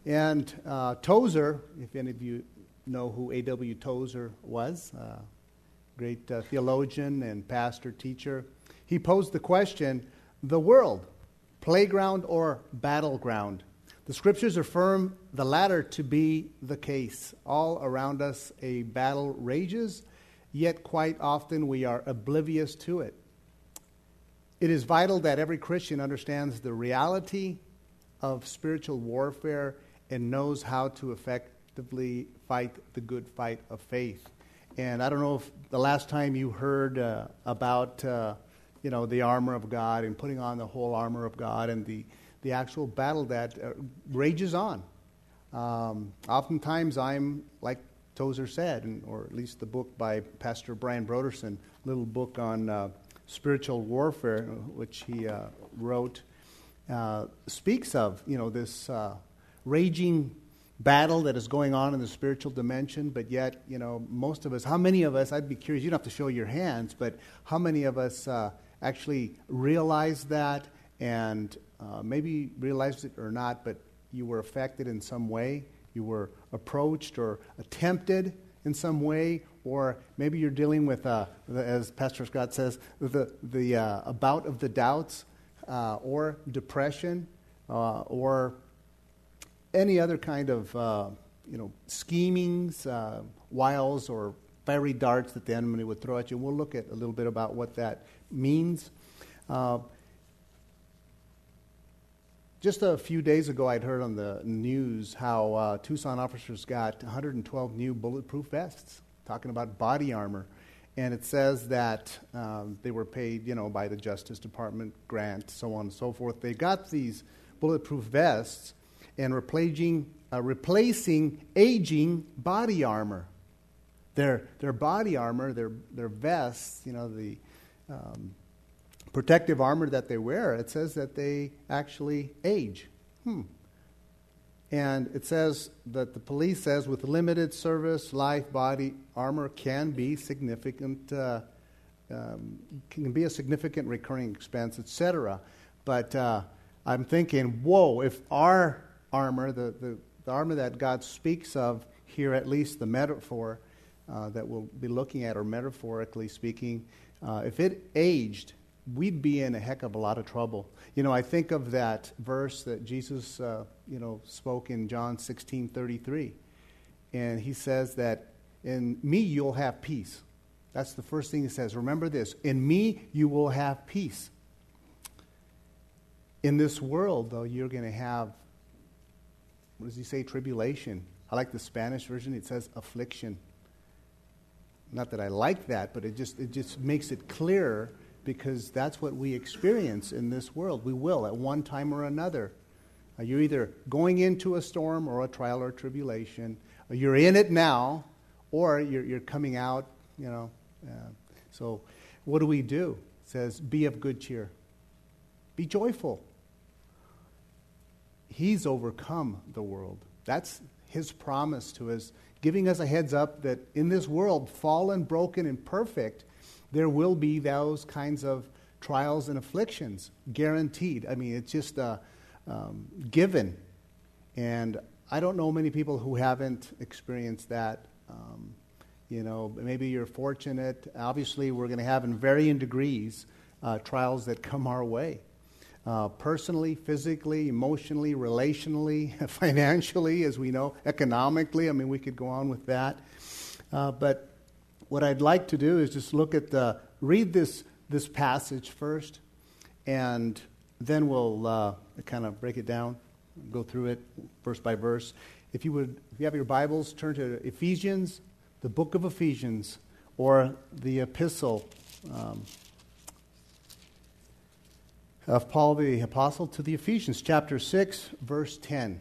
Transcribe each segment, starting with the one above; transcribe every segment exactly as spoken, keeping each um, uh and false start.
And uh, Tozer, if any of you know who A W Tozer was, uh, great uh, theologian and pastor, teacher, he posed the question, the world, playground or battleground? The scriptures affirm the latter to be the case. All around us a battle rages, yet quite often we are oblivious to it. It is vital that every Christian understands the reality of spiritual warfare and knows how to effectively fight the good fight of faith. And I don't know if the last time you heard uh, about uh, you know, the armor of God and putting on the whole armor of God and the, the actual battle that uh, rages on. Um, oftentimes I'm, like Tozer said, and, or at least the book by Pastor Brian Broderson, little book on uh, spiritual warfare, which he uh, wrote, uh, speaks of, you know, this uh, raging battle that is going on in the spiritual dimension, but yet, you know, most of us, how many of us, I'd be curious, you don't have to show your hands, but how many of us uh, actually realize that and uh, maybe realized it or not, but you were affected in some way, you were approached or attempted in some way, or maybe you're dealing with, uh, the, as Pastor Scott says, the, the uh, a bout of the doubts, uh, or depression, uh, or any other kind of, uh, you know, schemings, uh, wiles, or fiery darts that the enemy would throw at you. We'll look at a little bit about what that means. Uh, just a few days ago, I'd heard on the news how uh, Tucson officers got one hundred twelve new bulletproof vests, talking about body armor. And it says that um, they were paid, you know, by the Justice Department grant, so on and so forth. They got these bulletproof vests and replacing, uh, replacing aging body armor. Their their body armor, their their vests, you know, the um, protective armor that they wear, it says that they actually age. Hmm. And it says that the police says with limited service life, body armor can be significant, uh, um, can be a significant recurring expense, et cetera. But uh, I'm thinking, whoa, if our armor, the, the, the armor that God speaks of here, at least the metaphor uh, that we'll be looking at, or metaphorically speaking, uh, if it aged, we'd be in a heck of a lot of trouble. You know, I think of that verse that Jesus, uh, you know, spoke in John sixteen thirty-three. And he says that in me you'll have peace. That's the first thing he says. Remember this, in me you will have peace. In this world, though, you're going to have, what does he say, tribulation. I like the Spanish version. It says affliction. Not that I like that, but it just it just makes it clearer, because that's what we experience in this world. We will at one time or another. Uh, you're either going into a storm or a trial or tribulation. Or you're in it now, or you're, you're coming out, you know. Uh, so what do we do? It says, be of good cheer. Be joyful. He's overcome the world. That's his promise to us, giving us a heads up that in this world, fallen, broken, and perfect, there will be those kinds of trials and afflictions, guaranteed. I mean, it's just uh, um, given. And I don't know many people who haven't experienced that. Um, you know, maybe you're fortunate. Obviously, we're going to have in varying degrees uh, trials that come our way. Uh, personally, physically, emotionally, relationally, financially, as we know, economically. I mean, we could go on with that. Uh, but what I'd like to do is just look at the, read this this passage first, and then we'll uh, kind of break it down, go through it verse by verse. If you would, if you have your Bibles, turn to Ephesians, the book of Ephesians, or the epistle um, of Paul the Apostle to the Ephesians, chapter six, verse ten.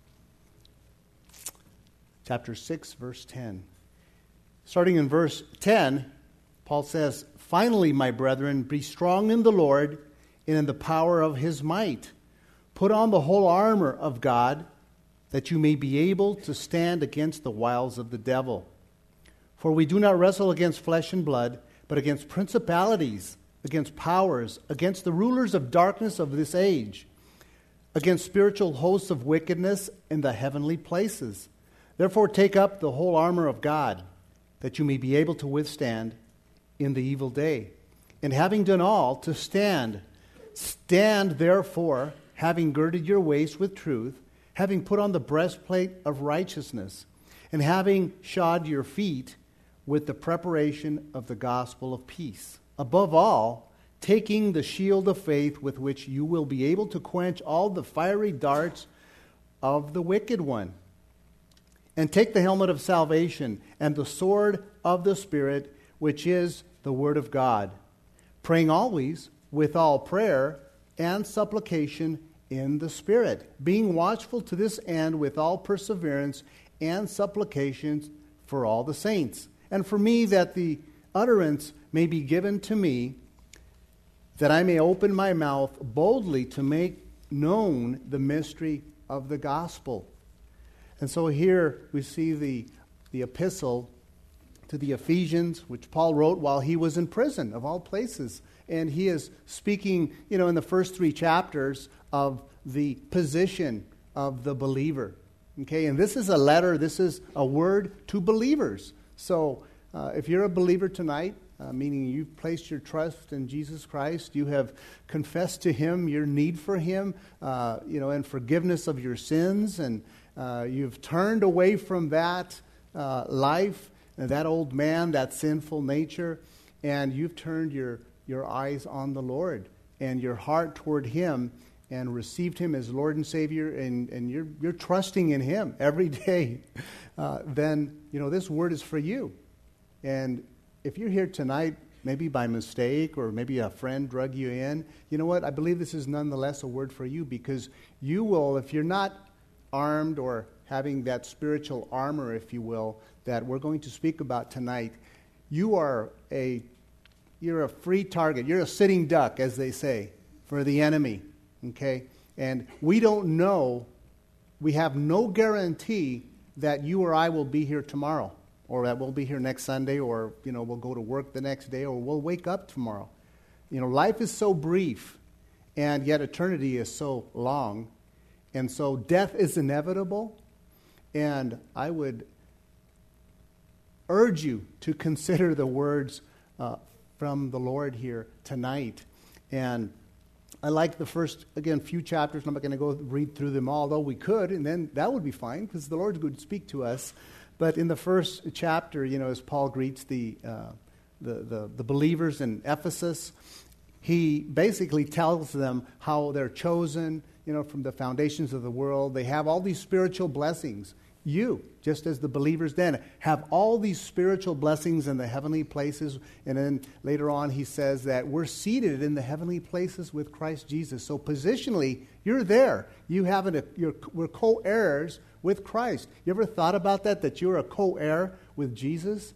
Chapter six, verse ten. Starting in verse ten, Paul says, "Finally, my brethren, be strong in the Lord and in the power of his might. Put on the whole armor of God, that you may be able to stand against the wiles of the devil. For we do not wrestle against flesh and blood, but against principalities, against powers, against the rulers of darkness of this age, against spiritual hosts of wickedness in the heavenly places. Therefore take up the whole armor of God, that you may be able to withstand in the evil day. And having done all, to stand. Stand therefore, having girded your waist with truth, having put on the breastplate of righteousness, and having shod your feet with the preparation of the gospel of peace. Above all, taking the shield of faith with which you will be able to quench all the fiery darts of the wicked one. And take the helmet of salvation and the sword of the Spirit, which is the word of God, praying always with all prayer and supplication in the Spirit, being watchful to this end with all perseverance and supplications for all the saints. And for me, that the utterance may be given to me, that I may open my mouth boldly to make known the mystery of the gospel. And so here we see the, the epistle to the Ephesians, which Paul wrote while he was in prison, of all places. And he is speaking, you know, in the first three chapters of the position of the believer. Okay, and this is a letter, this is a word to believers. So uh, if you're a believer tonight, uh, meaning you've placed your trust in Jesus Christ, you have confessed to Him your need for Him, uh, you know, and forgiveness of your sins, and uh, you've turned away from that uh, life, that old man, that sinful nature, and you've turned your, your eyes on the Lord and your heart toward Him, and received Him as Lord and Savior, and, and you're, you're trusting in Him every day, uh, then, you know, this word is for you. And if you're here tonight, maybe by mistake, or maybe a friend drug you in, you know what? I believe this is nonetheless a word for you, because you will, if you're not armed or having that spiritual armor, if you will, that we're going to speak about tonight, you are a, you're a free target. You're a sitting duck, as they say, for the enemy. Okay, and we don't know, we have no guarantee that you or I will be here tomorrow, or that we'll be here next Sunday, or, you know, we'll go to work the next day, or we'll wake up tomorrow. You know, life is so brief, and yet eternity is so long, and so death is inevitable, and I would urge you to consider the words uh, from the Lord here tonight. And I like the first, again, few chapters. I'm not going to go read through them all, though we could, and then that would be fine, because the Lord would speak to us. But in the first chapter, you know, as Paul greets the, uh, the, the, the believers in Ephesus, he basically tells them how they're chosen, you know, from the foundations of the world. They have all these spiritual blessings. You, just as the believers then, have all these spiritual blessings in the heavenly places. And then later on he says that we're seated in the heavenly places with Christ Jesus. So positionally, you're there. You have an, you're, we're co-heirs with Christ. You ever thought about that, that you're a co-heir with Jesus?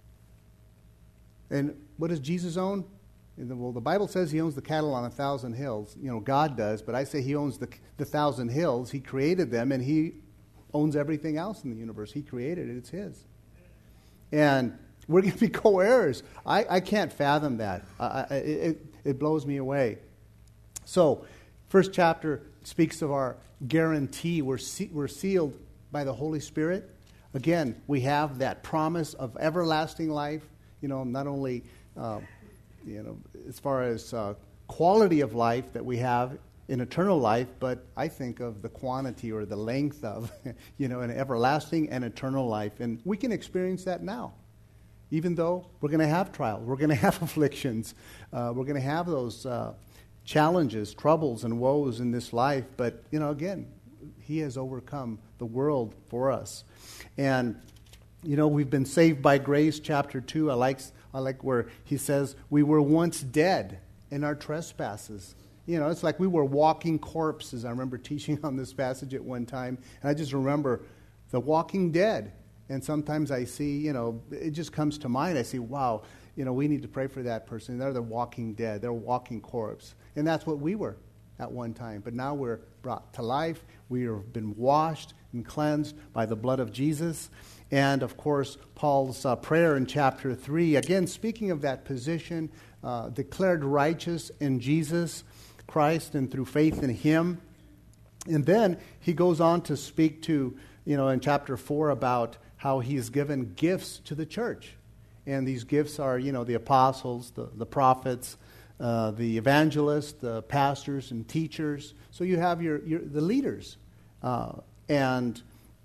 And what does Jesus own? Well, the Bible says He owns the cattle on a thousand hills. You know, God does, but I say He owns the, the thousand hills. He created them, and He owns everything else in the universe. He created it. It's His. And we're going to be co-heirs. I, I can't fathom that. I, I, it, it blows me away. So, first chapter speaks of our guarantee. We're, se- we're sealed by the Holy Spirit. Again, we have that promise of everlasting life. You know, not only, uh, you know, as far as uh, quality of life that we have in eternal life, but I think of the quantity or the length of, you know, an everlasting and eternal life. And we can experience that now. Even though we're going to have trials, we're going to have afflictions, uh, we're going to have those uh, challenges, troubles, and woes in this life. But, you know, again, He has overcome the world for us. And, you know, we've been saved by grace, chapter two. I like, I like where he says, we were once dead in our trespasses. You know, it's like we were walking corpses. I remember teaching on this passage at one time, and I just remember the walking dead. And sometimes I see, you know, it just comes to mind. I see, wow, you know, we need to pray for that person. They're the walking dead. They're a walking corpse. And that's what we were at one time. But now we're brought to life. We have been washed and cleansed by the blood of Jesus. And, of course, Paul's uh, prayer in chapter three, again, speaking of that position, uh, declared righteous in Jesus Christ and through faith in Him. And then he goes on to speak to, you know, in chapter four about how he's given gifts to the church. And these gifts are, you know, the apostles, the, the prophets, uh, the evangelists, the pastors and teachers. So you have your, your the leaders. Uh, and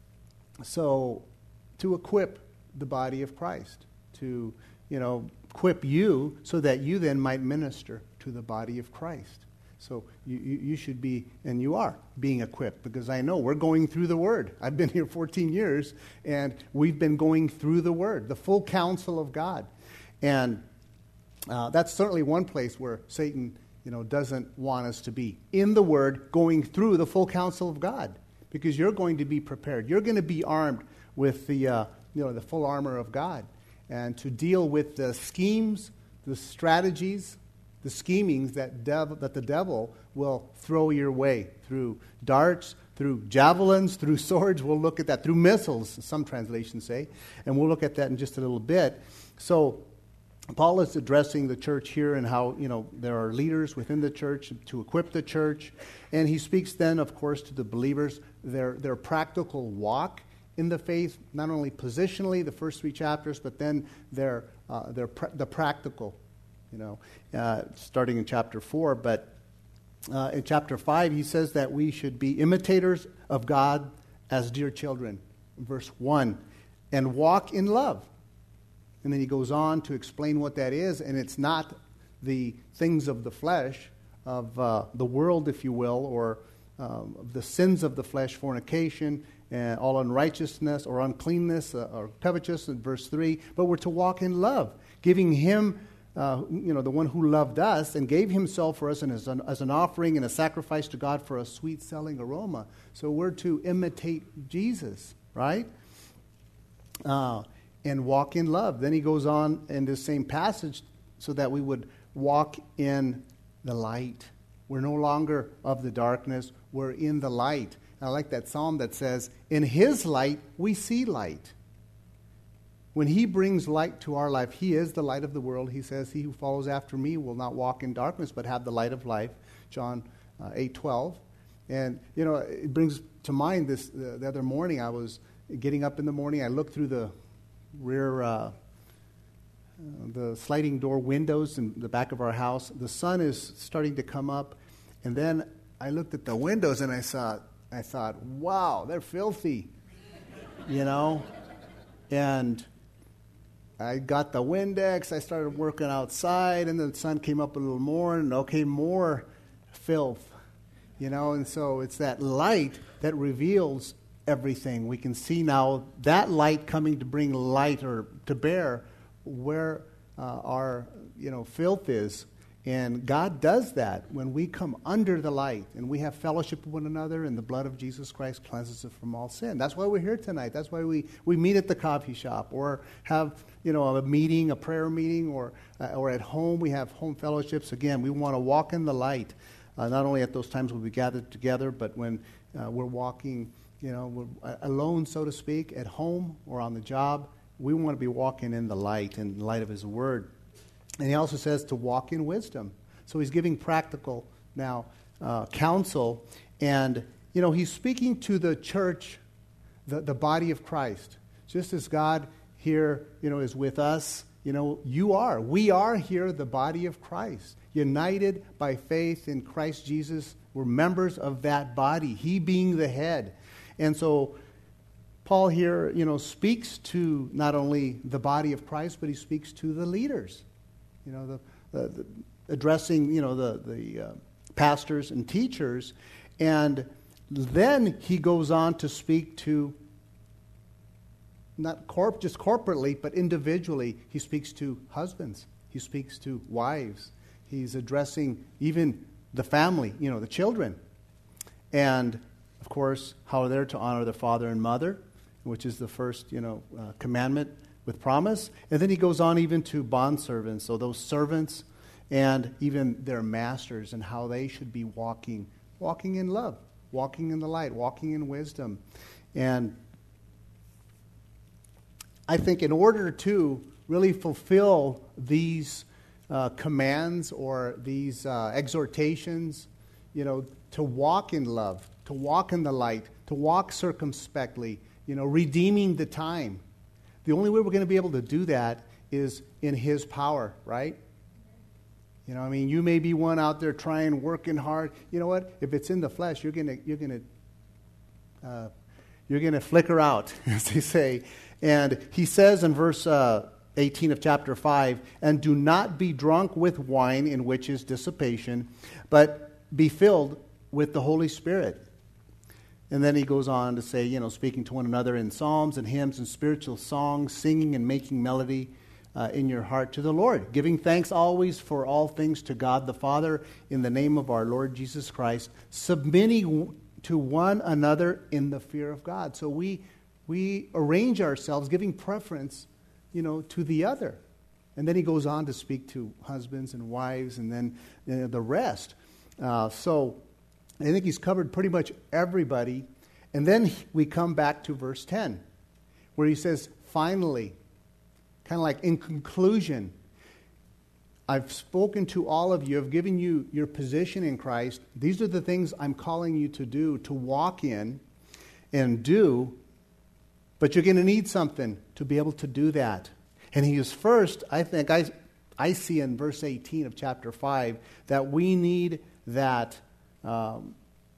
so to equip the body of Christ, to, you know, equip you so that you then might minister to the body of Christ. So you, you, you should be, and you are, being equipped, because I know we're going through the Word. I've been here fourteen years, and we've been going through the Word, the full counsel of God. And uh, that's certainly one place where Satan, you know, doesn't want us to be, in the Word, going through the full counsel of God, because you're going to be prepared. You're going to be armed with the, uh, you know, the full armor of God, and to deal with the schemes, the strategies, the schemings that devil, that the devil will throw your way through darts, through javelins, through swords. We'll look at that, through missiles, some translations say, and we'll look at that in just a little bit. So Paul is addressing the church here and how, you know, there are leaders within the church to equip the church, and he speaks then, of course, to the believers, their their practical walk in the faith, not only positionally, the first three chapters, but then their uh, their pr- the practical. You know, uh, starting in chapter four, but uh, in chapter five, he says that we should be imitators of God as dear children. Verse one, and walk in love. And then he goes on to explain what that is, and it's not the things of the flesh, of uh, the world, if you will, or um, the sins of the flesh, fornication, and all unrighteousness or uncleanness uh, or covetousness, in verse three, but we're to walk in love, giving him Uh, you know, the one who loved us and gave himself for us and as an, as an offering and a sacrifice to God for a sweet-smelling aroma. So we're to imitate Jesus, right? Uh, and walk in love. Then he goes on in this same passage so that we would walk in the light. We're no longer of the darkness. We're in the light. I like that psalm that says, in his light we see light. When he brings light to our life, he is the light of the world. He says, he who follows after me will not walk in darkness, but have the light of life. John uh, eight twelve. And, you know, it brings to mind this, uh, the other morning, I was getting up in the morning. I looked through the rear, uh, uh, the sliding door windows in the back of our house. The sun is starting to come up. And then I looked at the windows and I saw, I thought, wow, they're filthy, you know. And I got the Windex, I started working outside, and the sun came up a little more, and okay, more filth, you know, and so it's that light that reveals everything. We can see now that light coming to bring light or to bear where uh, our, you know, filth is. And God does that when we come under the light and we have fellowship with one another, and the blood of Jesus Christ cleanses us from all sin. That's why we're here tonight. That's why we, we meet at the coffee shop or have, you know, a meeting, a prayer meeting, or uh, or at home. We have home fellowships. Again, we want to walk in the light, uh, not only at those times when we gather together, but when uh, we're walking, you know, we're alone, so to speak, at home or on the job. We want to be walking in the light, in the light of his word. And he also says to walk in wisdom. So he's giving practical now uh, counsel. And, you know, he's speaking to the church, the, the body of Christ. Just as God here, you know, is with us, you know, you are. We are here the body of Christ. United by faith in Christ Jesus. We're members of that body, he being the head. And so Paul here, you know, speaks to not only the body of Christ, but he speaks to the leaders. You know, the, the, the addressing, you know, the, the uh, pastors and teachers. And then he goes on to speak to, not corp, just corporately, but individually. He speaks to husbands. He speaks to wives. He's addressing even the family, you know, the children. And, of course, how they're to honor their father and mother, which is the first, you know, uh, commandment with promise. And then he goes on even to bondservants, so those servants and even their masters, and how they should be walking, walking in love, walking in the light, walking in wisdom. And I think in order to really fulfill these uh, commands or these uh, exhortations, you know, to walk in love, to walk in the light, to walk circumspectly, you know, redeeming the time. The only way we're going to be able to do that is in His power, right? You know, I mean, you may be one out there trying, working hard. You know what? If it's in the flesh, you're gonna you're gonna uh, you're gonna flicker out, as they say. And he says in verse uh, eighteen of chapter five, "And do not be drunk with wine, in which is dissipation, but be filled with the Holy Spirit." And then he goes on to say, you know, speaking to one another in psalms and hymns and spiritual songs, singing and making melody uh, in your heart to the Lord, giving thanks always for all things to God the Father in the name of our Lord Jesus Christ, submitting to one another in the fear of God. So we we arrange ourselves, giving preference, you know, to the other. And then he goes on to speak to husbands and wives and then you know, the rest. Uh, so I think he's covered pretty much everybody. And then we come back to verse ten, where he says, finally, kind of like in conclusion, I've spoken to all of you. I've given you your position in Christ. These are the things I'm calling you to do, to walk in and do. But you're going to need something to be able to do that. And he is first, I think, I, I see in verse eighteen of chapter five, that we need that Um,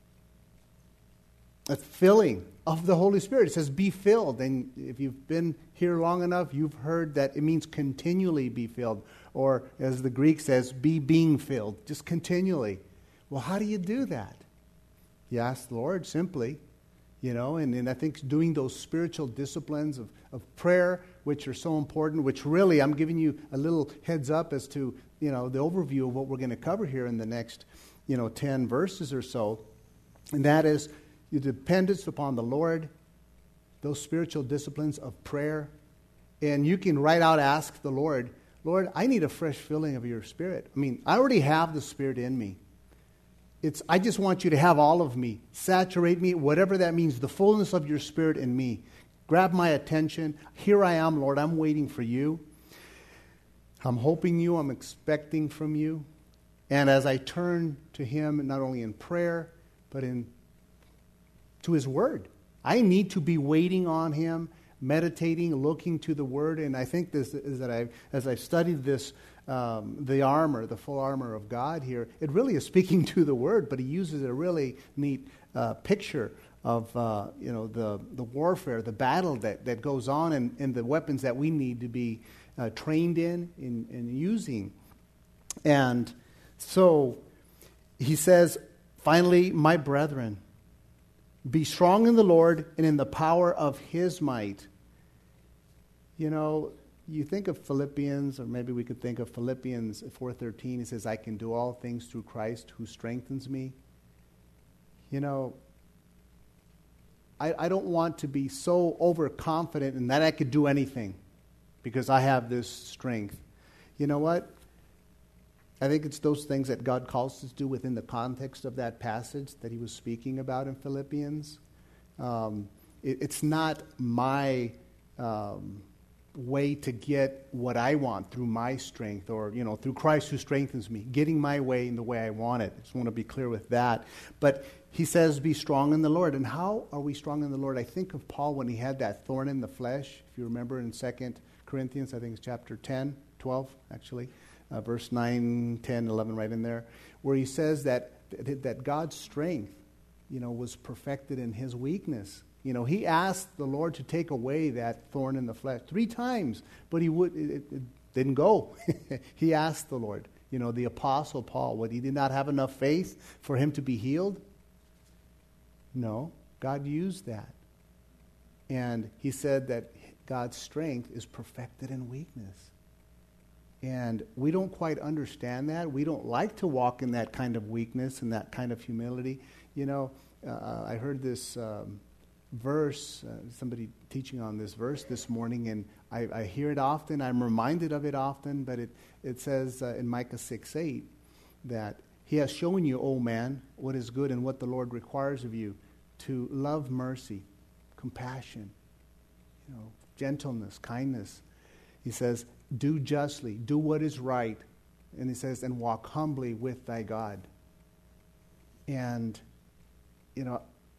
a filling of the Holy Spirit. It says, be filled. And if you've been here long enough, you've heard that it means continually be filled. Or as the Greek says, be being filled. Just continually. Well, how do you do that? You ask the Lord simply, you know, and, and I think doing those spiritual disciplines of, of prayer, which are so important, which really, I'm giving you a little heads up as to, you know, the overview of what we're going to cover here in the next you know, ten verses or so, and that is your dependence upon the Lord, those spiritual disciplines of prayer, and you can right out ask the Lord, Lord, I need a fresh filling of your Spirit. I mean, I already have the Spirit in me. It's I just want you to have all of me, saturate me, whatever that means, the fullness of your Spirit in me. Grab my attention. Here I am, Lord, I'm waiting for you. I'm hoping you, I'm expecting from you. And as I turn to Him, not only in prayer, but in to His Word, I need to be waiting on Him, meditating, looking to the Word. And I think this is that I, as I've studied this, um, the armor, the full armor of God here, it really is speaking to the Word, but He uses a really neat uh, picture of uh, you know the the warfare, the battle that, that goes on, and, and the weapons that we need to be uh, trained in, in in using, and. So he says, finally, my brethren, be strong in the Lord and in the power of His might. You know, you think of Philippians, or maybe we could think of Philippians four thirteen. It says, I can do all things through Christ who strengthens me. You know, I, I don't want to be so overconfident in that I could do anything because I have this strength. You know what? I think it's those things that God calls us to do within the context of that passage that he was speaking about in Philippians. Um, it, it's not my um, way to get what I want through my strength or, you know, through Christ who strengthens me, getting my way in the way I want it. I just want to be clear with that. But he says, be strong in the Lord. And how are we strong in the Lord? I think of Paul when he had that thorn in the flesh. If you remember in Second Corinthians, I think it's chapter ten, twelve, actually. Uh, verse nine, ten, eleven, right in there, where he says that that God's strength, you know, was perfected in his weakness. You know, he asked the Lord to take away that thorn in the flesh three times, but he would it, it didn't go. He asked the Lord. You know, the Apostle Paul, what, he did not have enough faith for him to be healed? No, God used that. And he said that God's strength is perfected in weakness. And we don't quite understand that. We don't like to walk in that kind of weakness and that kind of humility. You know, uh, I heard this um, verse, uh, somebody teaching on this verse this morning, and I, I hear it often. I'm reminded of it often, but it, it says uh, in Micah six eight that he has shown you, O man, what is good and what the Lord requires of you, to love mercy, compassion, you know, gentleness, kindness. He says, do justly, do what is right. And he says, and walk humbly with thy God. And, you know,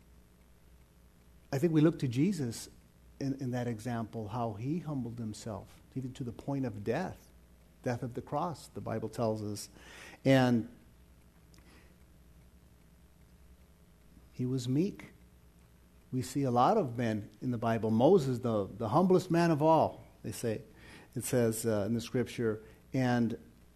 I think we look to Jesus in, in that example, how he humbled himself, even to the point of death, death of the cross, the Bible tells us. And he was meek. We see a lot of men in the Bible. Moses, the, the humblest man of all, they say. It says uh, in the scripture. And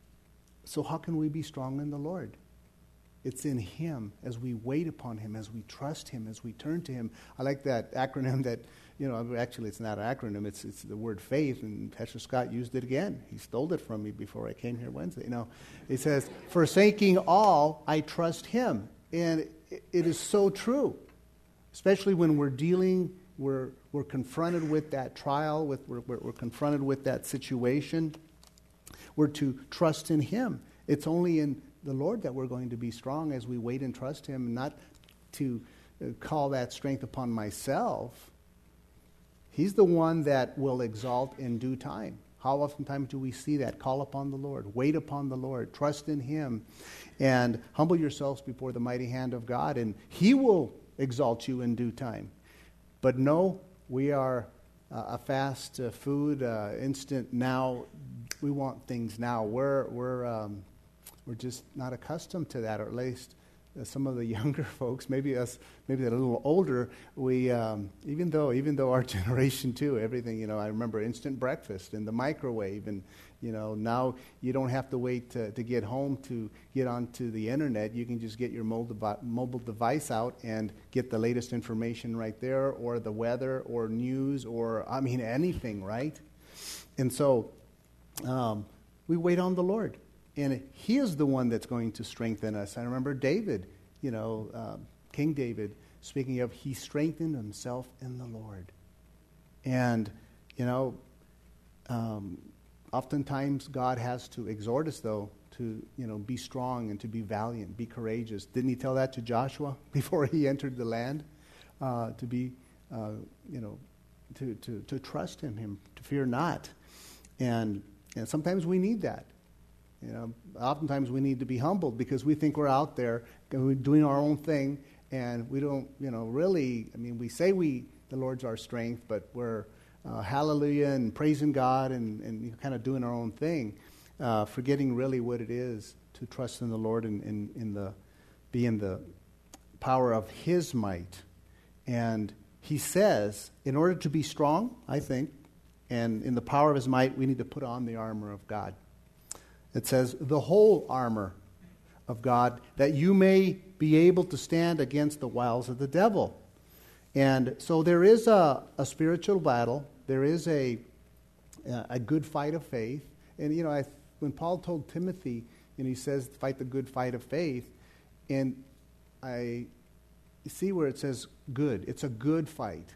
so how can we be strong in the Lord? It's in him, as we wait upon him, as we trust him, as we turn to him. I like that acronym that, you know, actually it's not an acronym, it's it's the word faith, and Pastor Scott used it again. He stole it from me before I came here Wednesday. You know, it says, forsaking all, I trust him. And it, it is so true, especially when we're dealing, we're, we're confronted with that trial, with we're, we're confronted with that situation. We're to trust in him. It's only in the Lord that we're going to be strong as we wait and trust him, not to uh, call that strength upon myself. He's the one that will exalt in due time. How oftentimes do we see that? Call upon the Lord, wait upon the Lord, trust in him, and humble yourselves before the mighty hand of God, and he will exalt you in due time. But no, we are uh, a fast uh, food, uh, instant now. We want things now. We're we're um, we're just not accustomed to that, or at least uh, some of the younger folks, maybe us, maybe they're a little older. We um, even though even though our generation too, everything, you know, I remember instant breakfast in the microwave, and you know, now you don't have to wait to, to get home to get onto the internet. You can just get your mobile mobile device out and get the latest information right there, or the weather, or news, or I mean anything, right? And so um, we wait on the Lord. And he is the one that's going to strengthen us. I remember David, you know, um, King David, speaking of, he strengthened himself in the Lord. And, you know, um, oftentimes God has to exhort us, though, to, you know, be strong and to be valiant, be courageous. Didn't he tell that to Joshua before he entered the land? Uh, to be, uh, you know, to, to, to trust in him, to fear not. And, and sometimes we need that. You know, oftentimes we need to be humbled because we think we're out there and we're doing our own thing, and we don't, you know, really, I mean, we say we, the Lord's our strength, but we're uh, hallelujah and praising God and, and kind of doing our own thing, uh, forgetting really what it is to trust in the Lord and in, in the, be in the power of his might. And he says, in order to be strong, I think, and in the power of his might, we need to put on the armor of God. It says, the whole armor of God, that you may be able to stand against the wiles of the devil. And so there is a, a spiritual battle. There is a, a good fight of faith. And, you know, I, when Paul told Timothy, and he says, fight the good fight of faith, and I see where it says good. It's a good fight.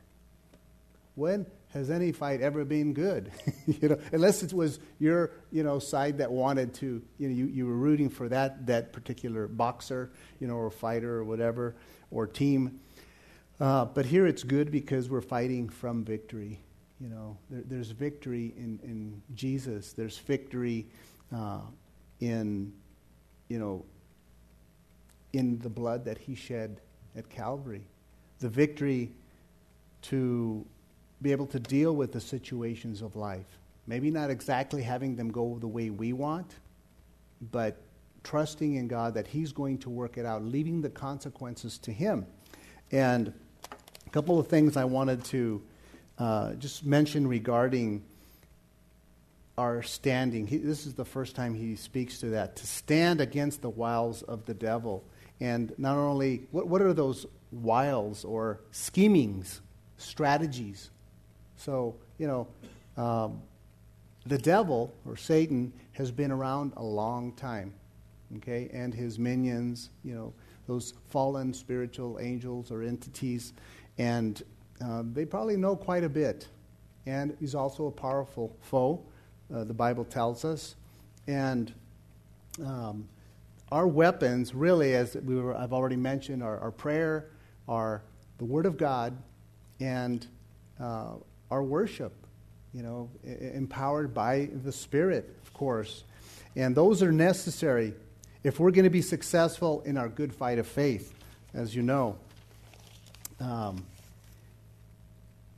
When has any fight ever been good? you know, unless it was your, you know, side that wanted to, you know, you, you were rooting for that that particular boxer, you know, or fighter or whatever, or team. Uh, but here it's good because we're fighting from victory. You know, there, there's victory in, in Jesus. There's victory uh, in, you know, in the blood that he shed at Calvary. The victory to be able to deal with the situations of life. Maybe not exactly having them go the way we want, but trusting in God that he's going to work it out, leaving the consequences to him. And a couple of things I wanted to uh, just mention regarding our standing. He, this is the first time he speaks to that, to stand against the wiles of the devil. And not only, what, what are those wiles or schemings, strategies? So, you know, um, the devil, or Satan, has been around a long time, okay? And his minions, you know, those fallen spiritual angels or entities, and uh, they probably know quite a bit. And he's also a powerful foe, uh, the Bible tells us. And um, our weapons, really, as we were, I've already mentioned, are our prayer, are the Word of God, and uh, our worship, you know, empowered by the Spirit, of course. And those are necessary if we're going to be successful in our good fight of faith, as you know. Um,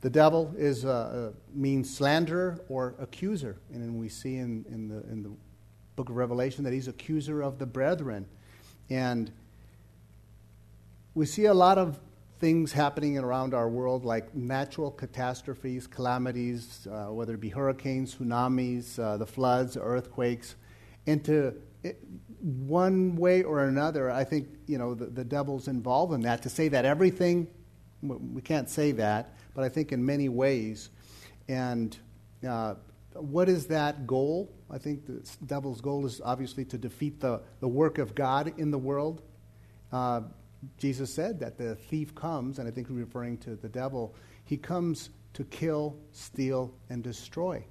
The devil is uh, uh, means slanderer or accuser, and then we see in, in the in the book of Revelation that he's accuser of the brethren, and we see a lot of things happening around our world, like natural catastrophes, calamities, uh, whether it be hurricanes, tsunamis, uh, the floods, earthquakes, and to it, one way or another, I think you know the, the devil's involved in that. To say that everything, we can't say that. But I think in many ways. And uh, what is that goal? I think the devil's goal is obviously to defeat the, the work of God in the world. Uh, Jesus said that the thief comes, and I think we're referring to the devil, he comes to kill, steal, and destroy.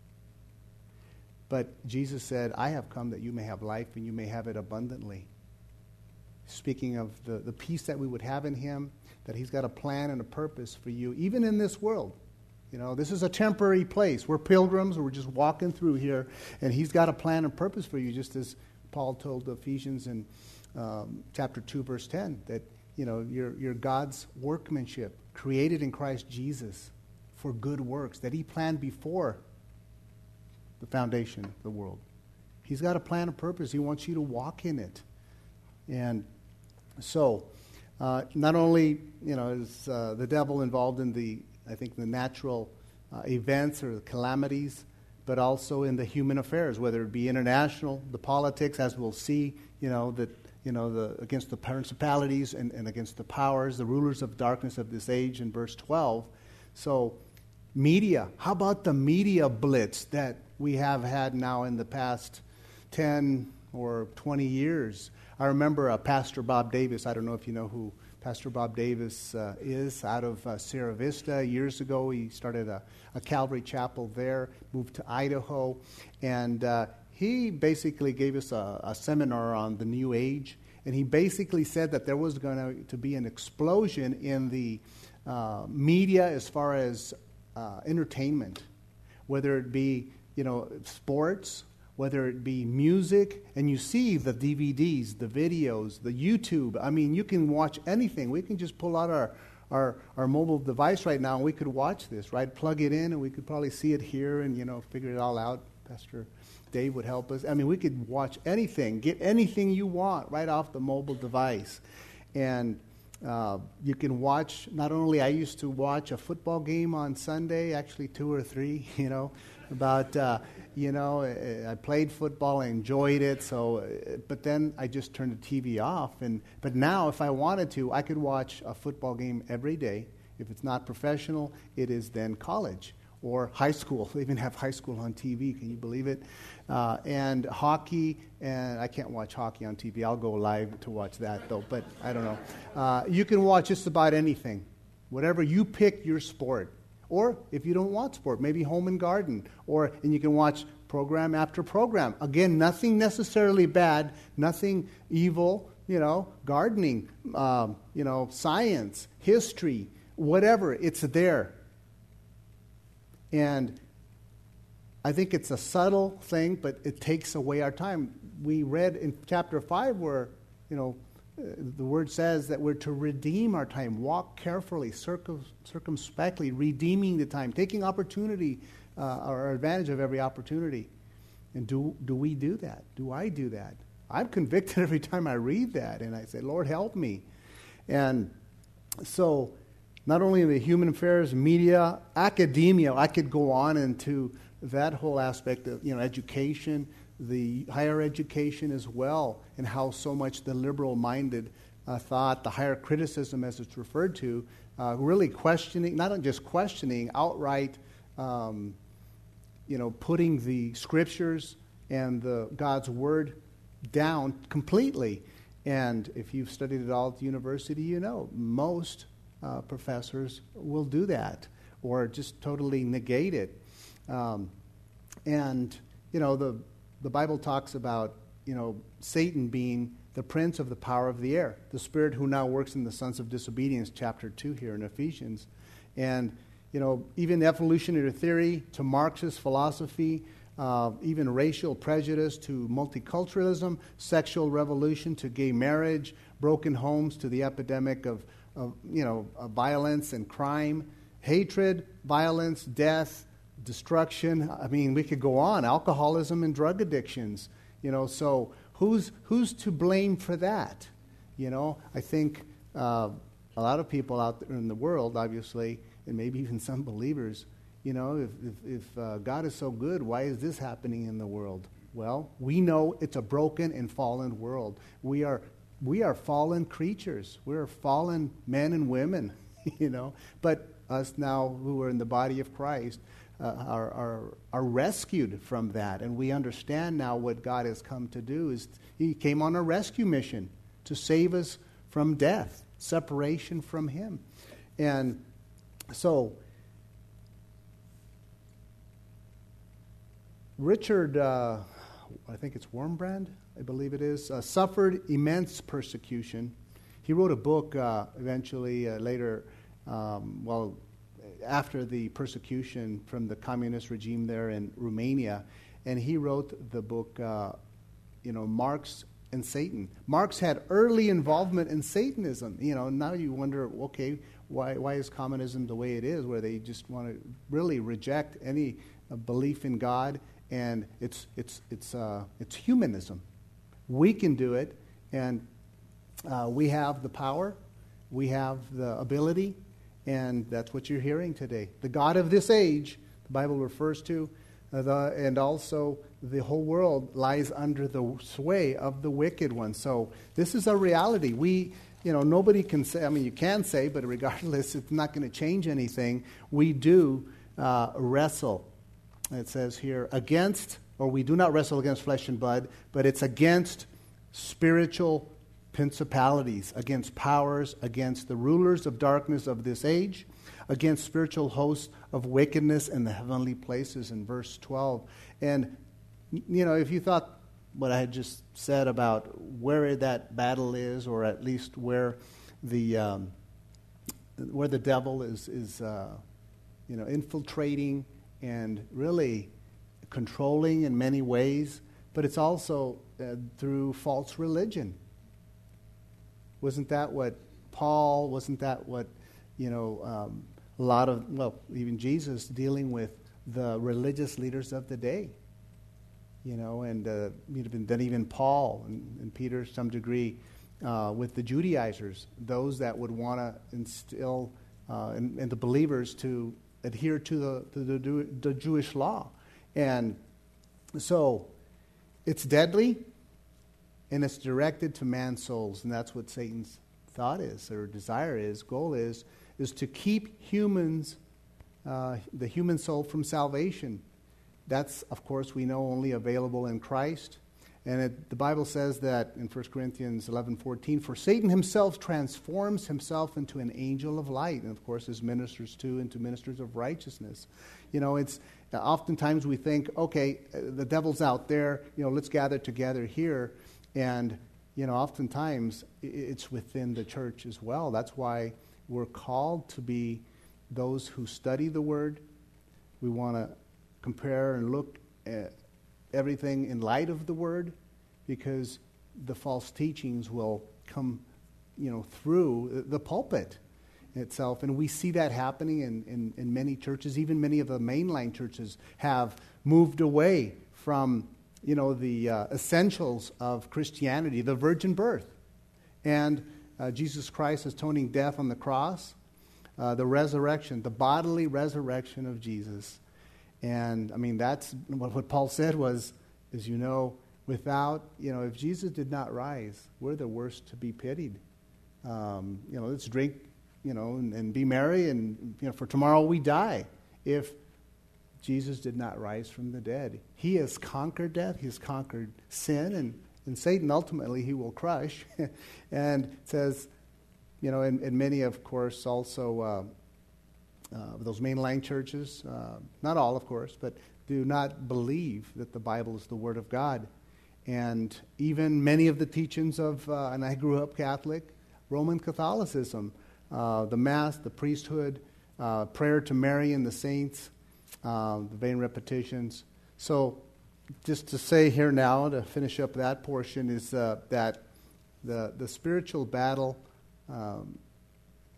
But Jesus said, I have come that you may have life and you may have it abundantly. Speaking of the, the peace that we would have in him, that he's got a plan and a purpose for you, even in this world. You know, this is a temporary place. We're pilgrims. We're just walking through here, and he's got a plan and purpose for you, just as Paul told the Ephesians in um, chapter two, verse ten, that, you know, you're, you're God's workmanship, created in Christ Jesus for good works, that he planned before the foundation of the world. He's got a plan and purpose. He wants you to walk in it. And so, uh, not only, you know, is uh, the devil involved in the, I think, the natural uh, events or the calamities, but also in the human affairs, whether it be international, the politics, as we'll see, you know, that, you know, the against the principalities and, and against the powers, the rulers of darkness of this age in verse twelve. So, media. How about the media blitz that we have had now in the past ten or twenty years? I remember uh, Pastor Bob Davis. I don't know if you know who Pastor Bob Davis uh, is, out of uh, Sierra Vista. Years ago, he started a, a Calvary Chapel there, moved to Idaho, and uh, he basically gave us a, a seminar on the New Age, and he basically said that there was going to be an explosion in the uh, media as far as uh, entertainment, whether it be, you know, sports, whether it be music, and you see the D V Ds, the videos, the YouTube. I mean, you can watch anything. We can just pull out our, our, our mobile device right now, and we could watch this, right? Plug it in, and we could probably see it here and, you know, figure it all out. Pastor Dave would help us. I mean, we could watch anything, get anything you want right off the mobile device. And uh, you can watch, not only, I used to watch a football game on Sunday, actually two or three, you know, about... Uh, You know, I played football, I enjoyed it, so, but then I just turned the T V off. And but now, if I wanted to, I could watch a football game every day. If it's not professional, it is then college or high school. They even have high school on T V, can you believe it? Uh, and hockey, and I can't watch hockey on T V. I'll go live to watch that, though, but I don't know. Uh, you can watch just about anything, whatever you pick your sport. Or if you don't want sport, maybe home and garden. Or and you can watch program after program. Again, nothing necessarily bad, nothing evil, you know, gardening, um, you know, science, history, whatever, it's there. And I think it's a subtle thing, but it takes away our time. We read in chapter five where, you know, the word says that we're to redeem our time, walk carefully, circum, circumspectly, redeeming the time, taking opportunity uh, or advantage of every opportunity. And do do we do that? Do I do that? I'm convicted every time I read that, and I say, Lord, help me. And so not only in the human affairs, media, academia, I could go on into that whole aspect of, you know, education, the higher education as well, and how so much the liberal-minded uh, thought, the higher criticism as it's referred to, uh, really questioning, not just questioning, outright, um, you know, putting the scriptures and the God's word down completely. And if you've studied it all at the university, you know, most uh, professors will do that or just totally negate it. Um, and, you know, the The Bible talks about, you know, Satan being the prince of the power of the air, the spirit who now works in the sons of disobedience, chapter two here in Ephesians. And, you know, even evolutionary theory to Marxist philosophy, uh, even racial prejudice to multiculturalism, sexual revolution to gay marriage, broken homes to the epidemic of, of you know, of violence and crime, hatred, violence, death, destruction. I mean, we could go on. Alcoholism and drug addictions. You know, so who's who's to blame for that? You know, I think uh, a lot of people out there in the world, obviously, and maybe even some believers, you know, if, if, if uh, God is so good, why is this happening in the world? Well, we know it's a broken and fallen world. We are we are fallen creatures. We are fallen men and women, you know. But us now who are in the body of Christ uh, are, are are rescued from that, and we understand now what God has come to do is He came on a rescue mission to save us from death, separation from Him, and so. Richard, uh, I think it's Wurmbrand, I believe it is, uh, suffered immense persecution. He wrote a book uh, eventually uh, later, um, well, after the persecution from the communist regime there in Romania, and he wrote the book, uh, you know, Marx and Satan. Marx had early involvement in Satanism. You know, now you wonder, okay, why why is communism the way it is, where they just want to really reject any uh, belief in God? And it's it's it's uh, it's humanism. We can do it, and uh, we have the power, we have the ability, and that's what you're hearing today. The God of this age, the Bible refers to, uh, the, and also the whole world lies under the sway of the wicked one. So this is a reality. We, you know, nobody can say. I mean, you can say, but regardless, it's not going to change anything. We do uh, wrestle. It says here, against, or we do not wrestle against flesh and blood, but it's against spiritual principalities, against powers, against the rulers of darkness of this age, against spiritual hosts of wickedness in the heavenly places, in verse twelve. And, you know, if you thought what I had just said about where that battle is, or at least where the um, where the devil is, is uh, you know, infiltrating and really controlling in many ways, but it's also uh, through false religion. Wasn't that what Paul, wasn't that what, you know, um, a lot of, well, even Jesus dealing with the religious leaders of the day, you know, and uh, then even Paul and, and Peter to some degree uh, with the Judaizers, those that would want to instill uh, in, in the believers to adhere to the, to the the Jewish law. And so it's deadly, and it's directed to man's souls, and that's what Satan's thought is, or desire is, goal is, is to keep humans, uh, the human soul from salvation. That's, of course, we know only available in Christ. And it, the Bible says that in First Corinthians eleven fourteen, for Satan himself transforms himself into an angel of light, and of course his ministers too into ministers of righteousness. You know, it's uh, oftentimes we think, okay, uh, the devil's out there, you know, let's gather together here. And, you know, oftentimes it's within the church as well. That's why we're called to be those who study the Word. We want to compare and look at everything in light of the Word, because the false teachings will come, you know, through the pulpit itself. And we see that happening in, in, in many churches. Even many of the mainline churches have moved away from, you know, the uh, essentials of Christianity, the virgin birth, and uh, Jesus Christ's atoning death on the cross, uh, the resurrection, the bodily resurrection of Jesus. And, I mean, that's what, what Paul said was, as you know, without, you know, if Jesus did not rise, we're the worst to be pitied. Um, you know, let's drink, you know, and, and be merry, and, you know, for tomorrow we die. If Jesus did not rise from the dead, He has conquered death, He has conquered sin, and, and Satan ultimately He will crush. And it says, you know, and, and many, of course, also... Uh, Uh, those mainline churches, uh, not all, of course, but do not believe that the Bible is the Word of God. And even many of the teachings of, uh, and I grew up Catholic, Roman Catholicism, uh, the Mass, the priesthood, uh, prayer to Mary and the saints, uh, the vain repetitions. So just to say here now, to finish up that portion, is uh, that the, the spiritual battle um,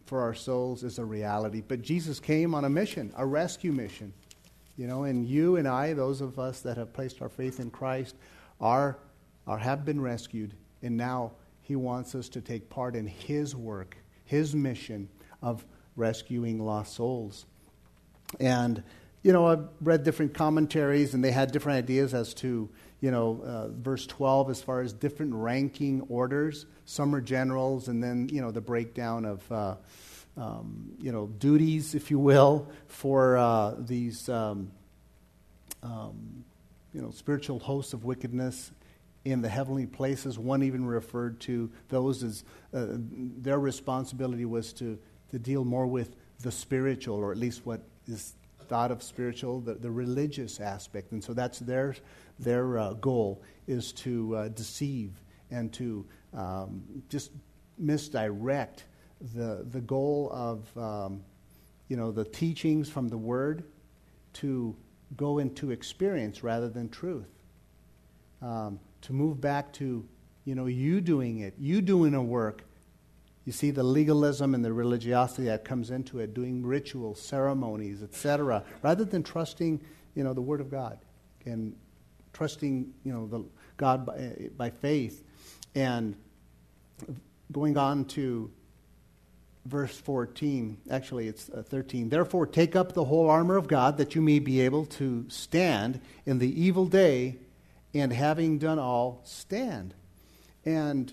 for our souls is a reality. But Jesus came on a mission, a rescue mission. You know, and you and I, those of us that have placed our faith in Christ, are, are have been rescued. And now he wants us to take part in his work, his mission of rescuing lost souls. And, you know, I've read different commentaries, and they had different ideas as to, you know, uh, verse twelve as far as different ranking orders. Some are generals, and then, you know, the breakdown of, uh, um, you know, duties, if you will, for uh, these, um, um, you know, spiritual hosts of wickedness in the heavenly places. One even referred to those as uh, their responsibility was to, to deal more with the spiritual, or at least what is thought of spiritual, the, the religious aspect. And so that's their their uh, goal, is to uh, deceive and to um, just misdirect the the goal of um, you know the teachings from the Word to go into experience rather than truth. Um, to move back to, you know, you doing it, you doing a work. You see the legalism and the religiosity that comes into it, doing rituals, ceremonies, et cetera, rather than trusting, you know, the Word of God and trusting, you know, the God by, by faith. And going on to verse fourteen, actually it's uh, thirteen. Therefore, take up the whole armor of God, that you may be able to stand in the evil day, and having done all, stand. And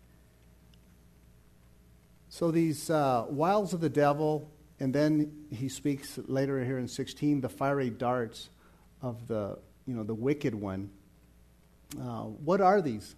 so these uh, wiles of the devil, and then he speaks later here in sixteen, the fiery darts of the, you know, the wicked one. Uh, what are these?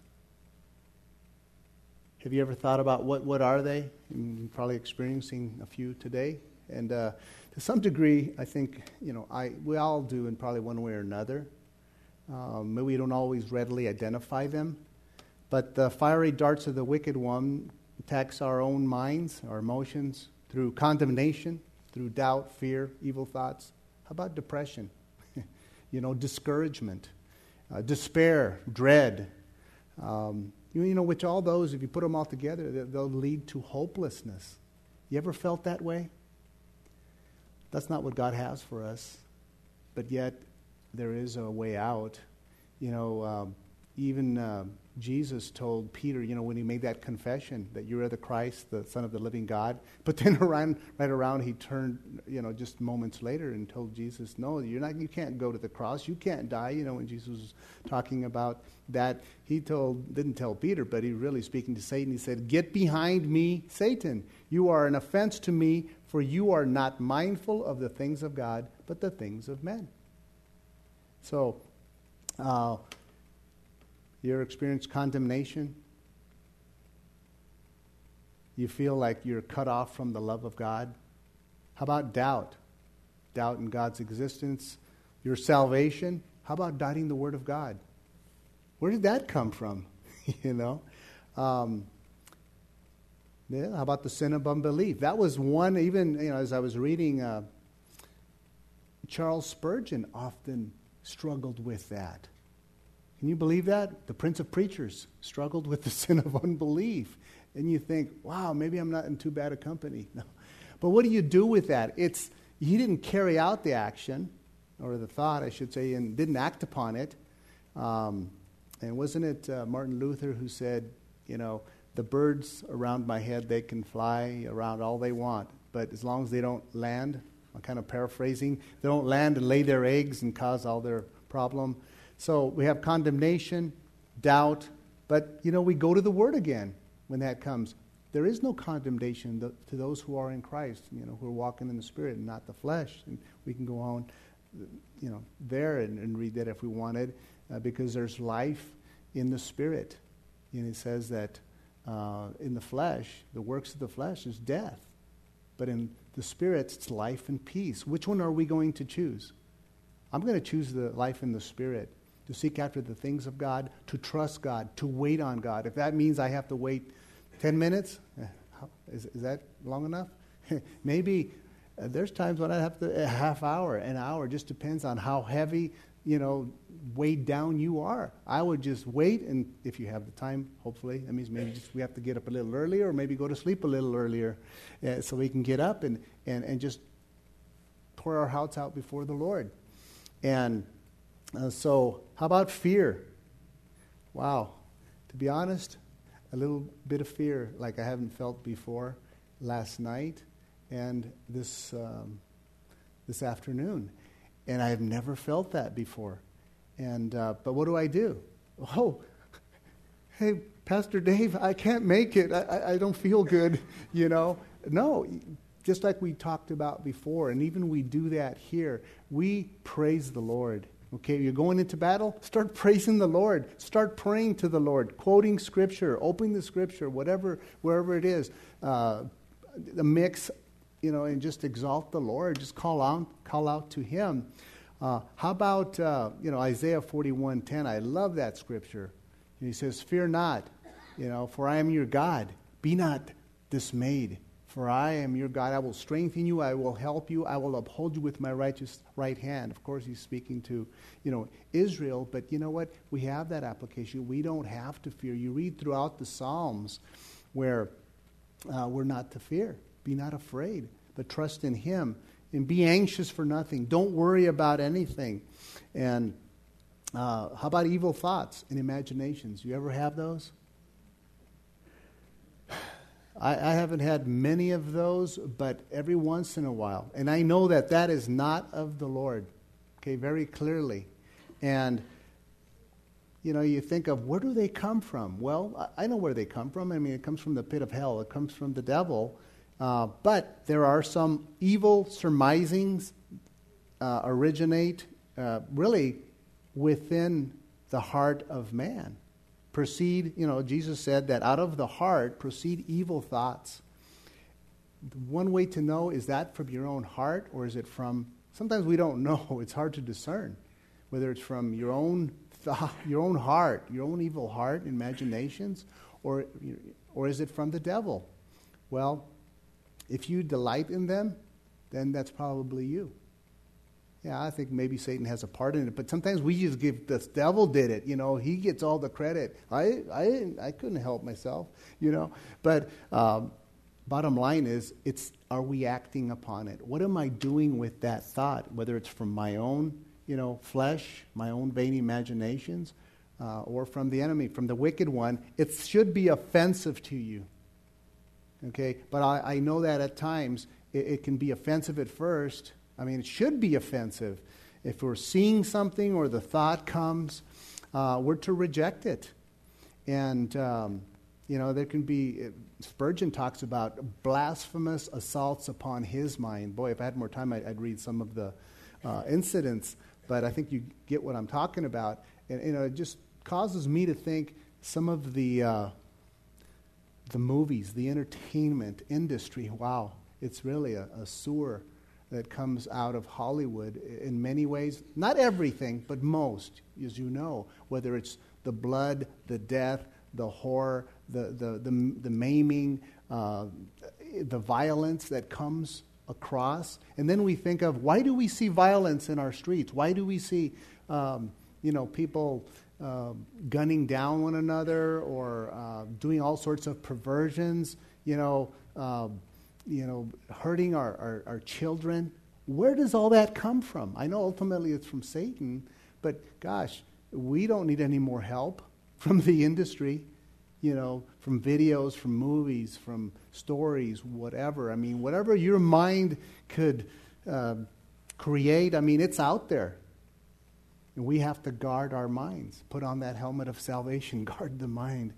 Have you ever thought about what, what are they? You're probably experiencing a few today. And uh, to some degree, I think, you know, I we all do in probably one way or another. Um, maybe we don't always readily identify them. But the fiery darts of the wicked one attacks our own minds, our emotions, through condemnation, through doubt, fear, evil thoughts. How about depression? you know, discouragement, uh, despair, dread. Um, you, you know, which all those, if you put them all together, they'll lead to hopelessness. You ever felt that way? That's not what God has for us. But yet, there is a way out. You know, um, even uh, Jesus told Peter, you know, when he made that confession that you are the Christ, the Son of the living God. But then around, right around, he turned, you know, just moments later and told Jesus, no, you're not. You can't go to the cross. You can't die. You know, when Jesus was talking about that, he told, didn't tell Peter, but he really speaking to Satan. He said, "Get behind me, Satan. You are an offense to me, for you are not mindful of the things of God, but the things of men." So, uh, you ever experienced condemnation? You feel like you're cut off from the love of God? How about doubt? Doubt in God's existence, your salvation? How about doubting the Word of God? Where did that come from? you know? Um, yeah, how about the sin of unbelief? That was one, even, you know, as I was reading, uh, Charles Spurgeon often struggled with that. Can you believe that? The Prince of Preachers struggled with the sin of unbelief. And you think, wow, maybe I'm not in too bad a company. No. But what do you do with that? It's he didn't carry out the action, or the thought, I should say, and didn't act upon it. Um, and wasn't it uh, Martin Luther who said, you know, the birds around my head, they can fly around all they want, but as long as they don't land, I'm kind of paraphrasing, they don't land and lay their eggs and cause all their problem. So we have condemnation, doubt, but, you know, we go to the Word again when that comes. There is no condemnation to those who are in Christ, you know, who are walking in the Spirit and not the flesh. And we can go on, you know, there and, and read that if we wanted, uh, because there's life in the Spirit. And it says that uh, in the flesh, the works of the flesh is death. But in the Spirit, it's life and peace. Which one are we going to choose? I'm going to choose the life in the Spirit, to seek after the things of God, to trust God, to wait on God. If that means I have to wait ten minutes, is, is that long enough? Maybe uh, there's times when I have to, a half hour, an hour, just depends on how heavy you know, weighed down you are. I would just wait, and if you have the time, hopefully, that means maybe just we have to get up a little earlier, or maybe go to sleep a little earlier, uh, so we can get up and, and, and just pour our hearts out before the Lord. And uh, so, how about fear? Wow. To be honest, a little bit of fear like I haven't felt before last night and this um, this afternoon. And I have never felt that before. And uh, but what do I do? Oh, hey, Pastor Dave, I can't make it. I, I, I don't feel good, you know. No, just like we talked about before, and even we do that here, we praise the Lord. Okay, you're going into battle, start praising the Lord. Start praying to the Lord, quoting Scripture, opening the Scripture, whatever, wherever it is. Uh, the mix, you know, and just exalt the Lord. Just call out, call out to Him. Uh, how about, uh, you know, Isaiah forty-one ten? I love that Scripture. And he says, "Fear not, you know, for I am your God. Be not dismayed. For I am your God. I will strengthen you. I will help you. I will uphold you with my righteous right hand." Of course, he's speaking to, you know, Israel. But you know what? We have that application. We don't have to fear. You read throughout the Psalms where uh, we're not to fear. Be not afraid, but trust in Him. And be anxious for nothing. Don't worry about anything. And uh, how about evil thoughts and imaginations? You ever have those? I, I haven't had many of those, but every once in a while. And I know that that is not of the Lord, okay, very clearly. And, you know, you think of, where do they come from? Well, I, I know where they come from. I mean, it comes from the pit of hell. It comes from the devil. Uh, but there are some evil surmisings uh, originate uh, really within the heart of man. Proceed, you know, Jesus said that out of the heart proceed evil thoughts. One way to know, is that from your own heart, or is it from, sometimes we don't know, it's hard to discern, whether it's from your own thought, your own heart, your own evil heart, imaginations, or, or is it from the devil? Well, if you delight in them, then that's probably you. Yeah, I think maybe Satan has a part in it, but sometimes we just give, the devil did it, you know, he gets all the credit. I I didn't, I couldn't help myself, you know. But um, bottom line is, it's, are we acting upon it? What am I doing with that thought, whether it's from my own, you know, flesh, my own vain imaginations, uh, or from the enemy, from the wicked one? It should be offensive to you, okay? But I, I know that at times it, it can be offensive at first. I mean, it should be offensive. If we're seeing something or the thought comes, uh, we're to reject it. And, um, you know, there can be, Spurgeon talks about blasphemous assaults upon his mind. Boy, if I had more time, I'd, I'd read some of the uh, incidents. But I think you get what I'm talking about. And, you know, it just causes me to think some of the, uh, the movies, the entertainment industry, wow, it's really a, a sewer that comes out of Hollywood in many ways. Not everything, but most, as you know, whether it's the blood, the death, the horror, the the the, the maiming, uh, the violence that comes across. And then we think of, why do we see violence in our streets? Why do we see, um, you know, people uh, gunning down one another, or uh, doing all sorts of perversions, you know, uh, you know, hurting our, our, our children? Where does all that come from? I know ultimately it's from Satan, but gosh, we don't need any more help from the industry, you know, from videos, from movies, from stories, whatever. I mean, whatever your mind could uh, create, I mean, it's out there. And we have to guard our minds, put on that helmet of salvation, guard the mind.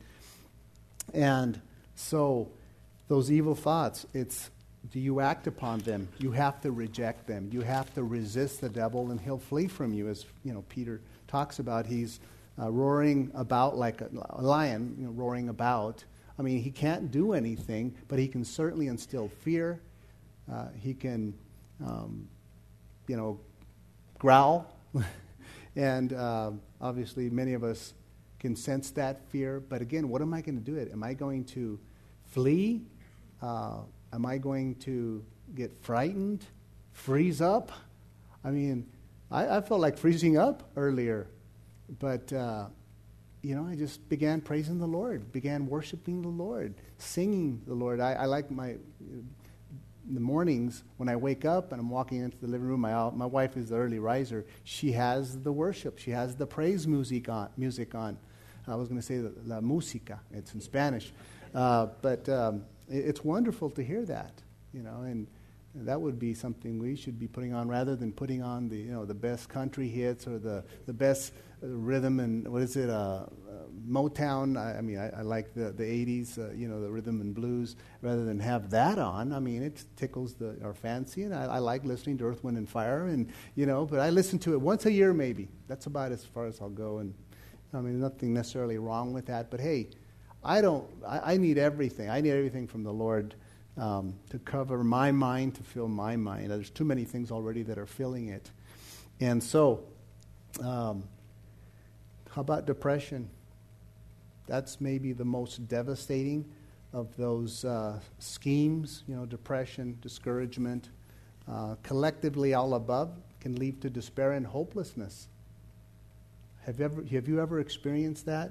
And so, those evil thoughts, it's, do you act upon them? You have to reject them. You have to resist the devil, and he'll flee from you. As you know, Peter talks about, he's uh, roaring about like a, a lion, you know, roaring about. I mean, he can't do anything, but he can certainly instill fear. Uh, he can, um, you know, growl. And uh, obviously many of us can sense that fear. But again, what am I going to do it? Am I going to flee? Uh, am I going to get frightened, freeze up? I mean, I, I felt like freezing up earlier. But, uh, you know, I just began praising the Lord, began worshiping the Lord, singing the Lord. I, I like my... In the mornings, when I wake up and I'm walking into the living room, my my wife is the early riser. She has the worship. She has the praise music on. Music on. I was going to say la música. It's in Spanish, uh, but um, it, it's wonderful to hear that. You know, and that would be something we should be putting on rather than putting on the you know the best country hits or the the best rhythm and what is it uh, uh, Motown. I, I mean, I, I like the the eighties, uh, you know, the rhythm and blues. Rather than have that on, I mean, it tickles the our fancy, and I, I like listening to Earth, Wind, and Fire, and you know. But I listen to it once a year, maybe. That's about as far as I'll go. And I mean, nothing necessarily wrong with that. But hey, I don't. I, I need everything. I need everything from the Lord. Um, to cover my mind, to fill my mind. There's too many things already that are filling it. And so, um, how about depression? That's maybe the most devastating of those uh, schemes, you know, depression, discouragement. Uh, collectively, all above can lead to despair and hopelessness. Have you ever, have you ever experienced that?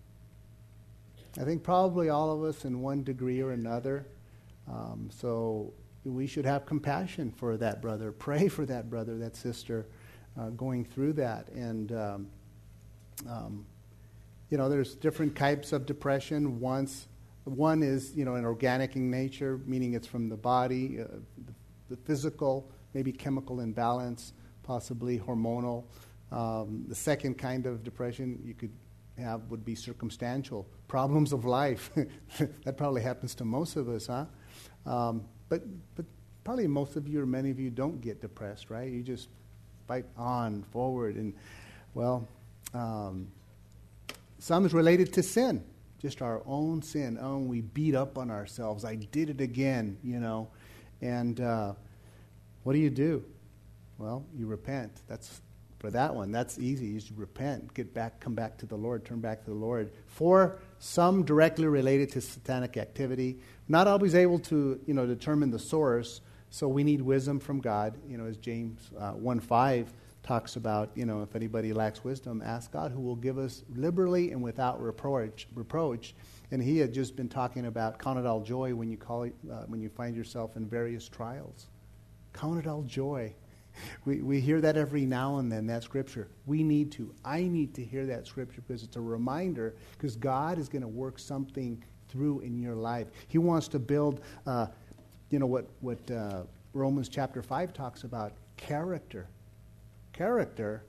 I think probably all of us in one degree or another. Um, so we should have compassion for that brother, pray for that brother, that sister uh, going through that. And, um, um, you know, there's different types of depression. Once, one is, you know, an organic in nature, meaning it's from the body, uh, the, the physical, maybe chemical imbalance, possibly hormonal. Um, the second kind of depression you could have would be circumstantial, problems of life. That probably happens to most of us, huh? Um, but but probably most of you or many of you don't get depressed, right? You just fight on forward. And, well, um, some is related to sin, just our own sin. Oh, we beat up on ourselves. I did it again, you know. And uh, what do you do? Well, you repent. That's for that one. That's easy. You just repent, get back, come back to the Lord, turn back to the Lord. For some directly related to satanic activity, not always able to, you know, determine the source. So we need wisdom from God. You know, as James uh, one five talks about, you know, if anybody lacks wisdom, ask God, who will give us liberally and without reproach. Reproach. And he had just been talking about count it all joy when you call it, uh, when you find yourself in various trials. Count it all joy. We we hear that every now and then, that scripture. We need to. I need to hear that scripture because it's a reminder, because God is going to work something through in your life. He wants to build, uh, you know, what, what uh, Romans chapter five talks about, character. Character,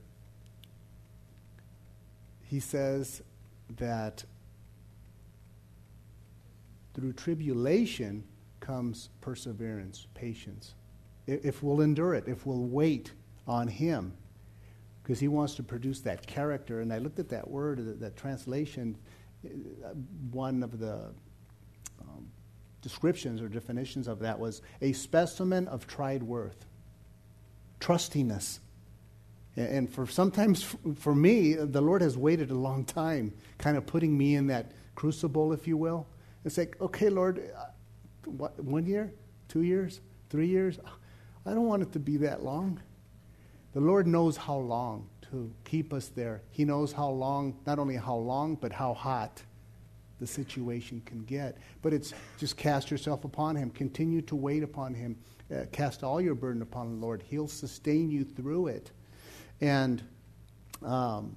he says that through tribulation comes perseverance, patience. If we'll endure it, if we'll wait on him, because he wants to produce that character. And I looked at that word, that, that translation, one of the um, descriptions or definitions of that was a specimen of tried worth, trustiness. And for sometimes, for me, the Lord has waited a long time, kind of putting me in that crucible, if you will. It's like, okay, Lord, what, one year, two years, three years? I don't want it to be that long. The Lord knows how long to keep us there. He knows how long, not only how long, but how hot the situation can get. But it's just cast yourself upon him. Continue to wait upon him. Uh, cast all your burden upon the Lord. He'll sustain you through it. And um,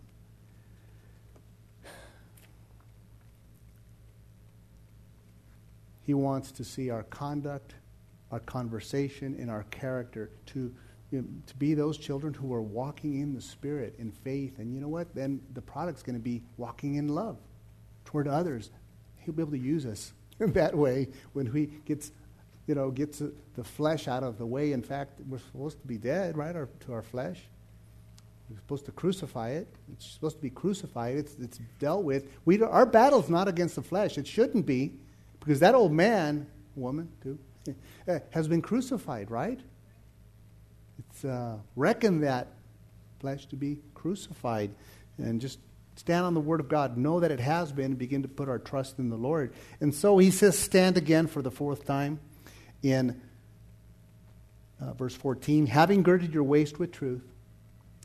he wants to see our conduct, our conversation, and our character to, you know, to be those children who are walking in the Spirit, in faith. And you know what? Then the product's going to be walking in love toward others. He'll be able to use us in that way when he gets, you know, gets the flesh out of the way. In fact, we're supposed to be dead, right, our, to our flesh. We're supposed to crucify it. It's supposed to be crucified. It's, it's dealt with. We don't, our battle's not against the flesh. It shouldn't be, because that old man, woman too, has been crucified, right? It's uh, reckon that flesh to be crucified. And just stand on the word of God. Know that it has been, and begin to put our trust in the Lord. And so he says, stand again for the fourth time in uh, verse fourteen. Having girded your waist with truth,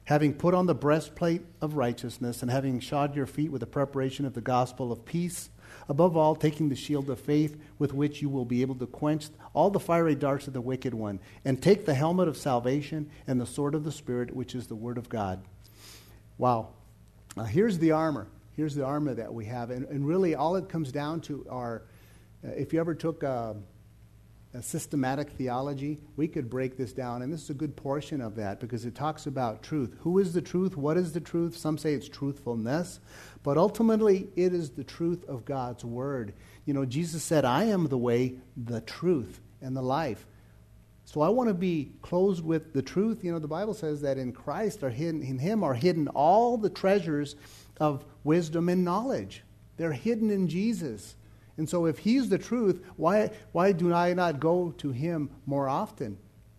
having put on the breastplate of righteousness, and having shod your feet with the preparation of the gospel of peace, above all, taking the shield of faith, with which you will be able to quench all the fiery darts of the wicked one, and take the helmet of salvation and the sword of the Spirit, which is the word of God. Wow. Now here's the armor. Here's the armor that we have. And, and really all it comes down to are, uh, if you ever took a, a systematic theology, we could break this down. And this is a good portion of that because it talks about truth. Who is the truth? What is the truth? Some say it's truthfulness. But ultimately, it is the truth of God's word. You know, Jesus said, I am the way, the truth, and the life. So I want to be clothed with the truth. You know, the Bible says that in Christ are hidden, in him are hidden all the treasures of wisdom and knowledge. They're hidden in Jesus. And so if he's the truth, why, why do I not go to him more often?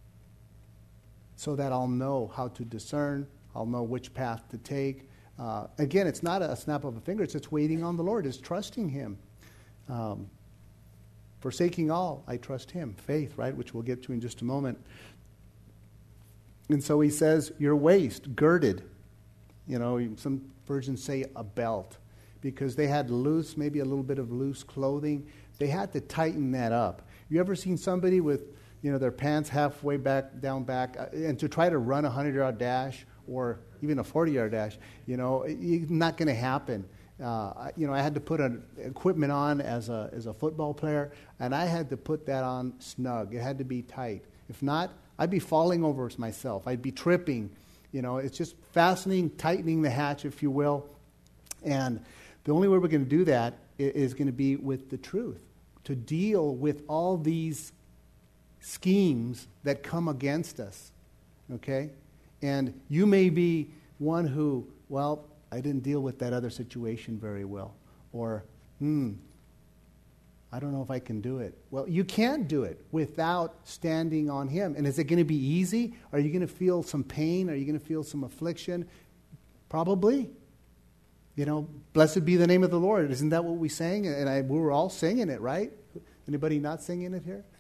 So that I'll know how to discern, I'll know which path to take. Uh, again, it's not a snap of a finger, it's just waiting on the Lord, it's trusting him. Um, forsaking all, I trust him. Faith, right, which we'll get to in just a moment. And so he says, your waist girded. You know, some versions say a belt. Because they had loose, maybe a little bit of loose clothing. They had to tighten that up. You ever seen somebody with, you know, their pants halfway back, down back, uh, and to try to run a hundred-yard dash or even a forty-yard dash, you know, it's not going to happen. Uh, you know, I had to put an equipment on as a as a football player, and I had to put that on snug. It had to be tight. If not, I'd be falling over myself. I'd be tripping. You know, it's just fastening, tightening the hatch, if you will. And the only way we're going to do that is going to be with the truth, to deal with all these schemes that come against us, okay? And you may be one who, well, I didn't deal with that other situation very well. Or, hmm, I don't know if I can do it. Well, you can't do it without standing on him. And is it going to be easy? Are you going to feel some pain? Are you going to feel some affliction? Probably. You know, blessed be the name of the Lord. Isn't that what we sang? And I, we were all singing it, right? Anybody not singing it here?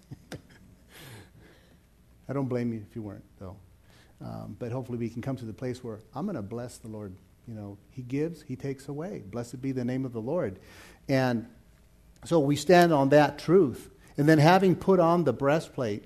I don't blame you if you weren't, though. Um, but hopefully we can come to the place where I'm going to bless the Lord. You know, he gives, he takes away. Blessed be the name of the Lord. And so we stand on that truth. And then having put on the breastplate,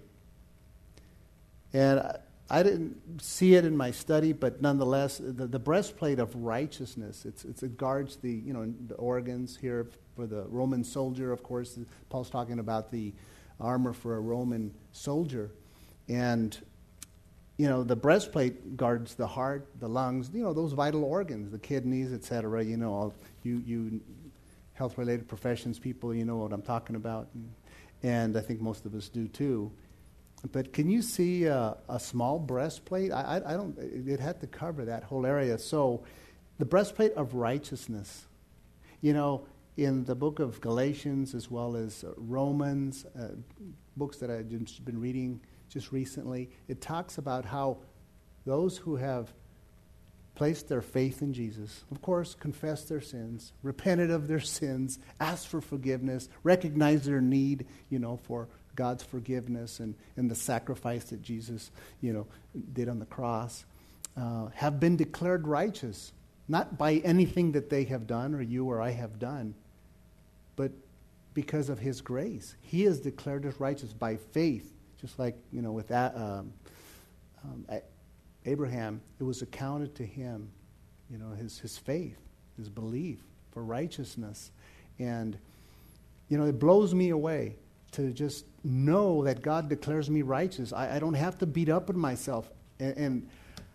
and I, I didn't see it in my study, but nonetheless, the, the breastplate of righteousness, it's, it's, it guards the, you know, the organs here for the Roman soldier, of course. Paul's talking about the armor for a Roman soldier. And, you know, the breastplate guards the heart, the lungs, you know, those vital organs, the kidneys, et cetera. You know, all, you, you health-related professions people, you know what I'm talking about. And, and I think most of us do too. But can you see uh, a small breastplate? I, I, I don't. It had to cover that whole area. So, the breastplate of righteousness. You know, in the book of Galatians as well as uh, Romans, uh, books that I've just been reading just recently, it talks about how those who have placed their faith in Jesus, of course, confessed their sins, repented of their sins, asked for forgiveness, recognized their need, you know, for God's forgiveness and, and the sacrifice that Jesus, you know, did on the cross, uh, have been declared righteous, not by anything that they have done or you or I have done, but because of his grace. He is declared as righteous by faith, just like, you know, with that, um, um, Abraham, it was accounted to him, you know, his, his faith, his belief for righteousness. And, you know, it blows me away to just know that God declares me righteous. I, I don't have to beat up on myself. And, and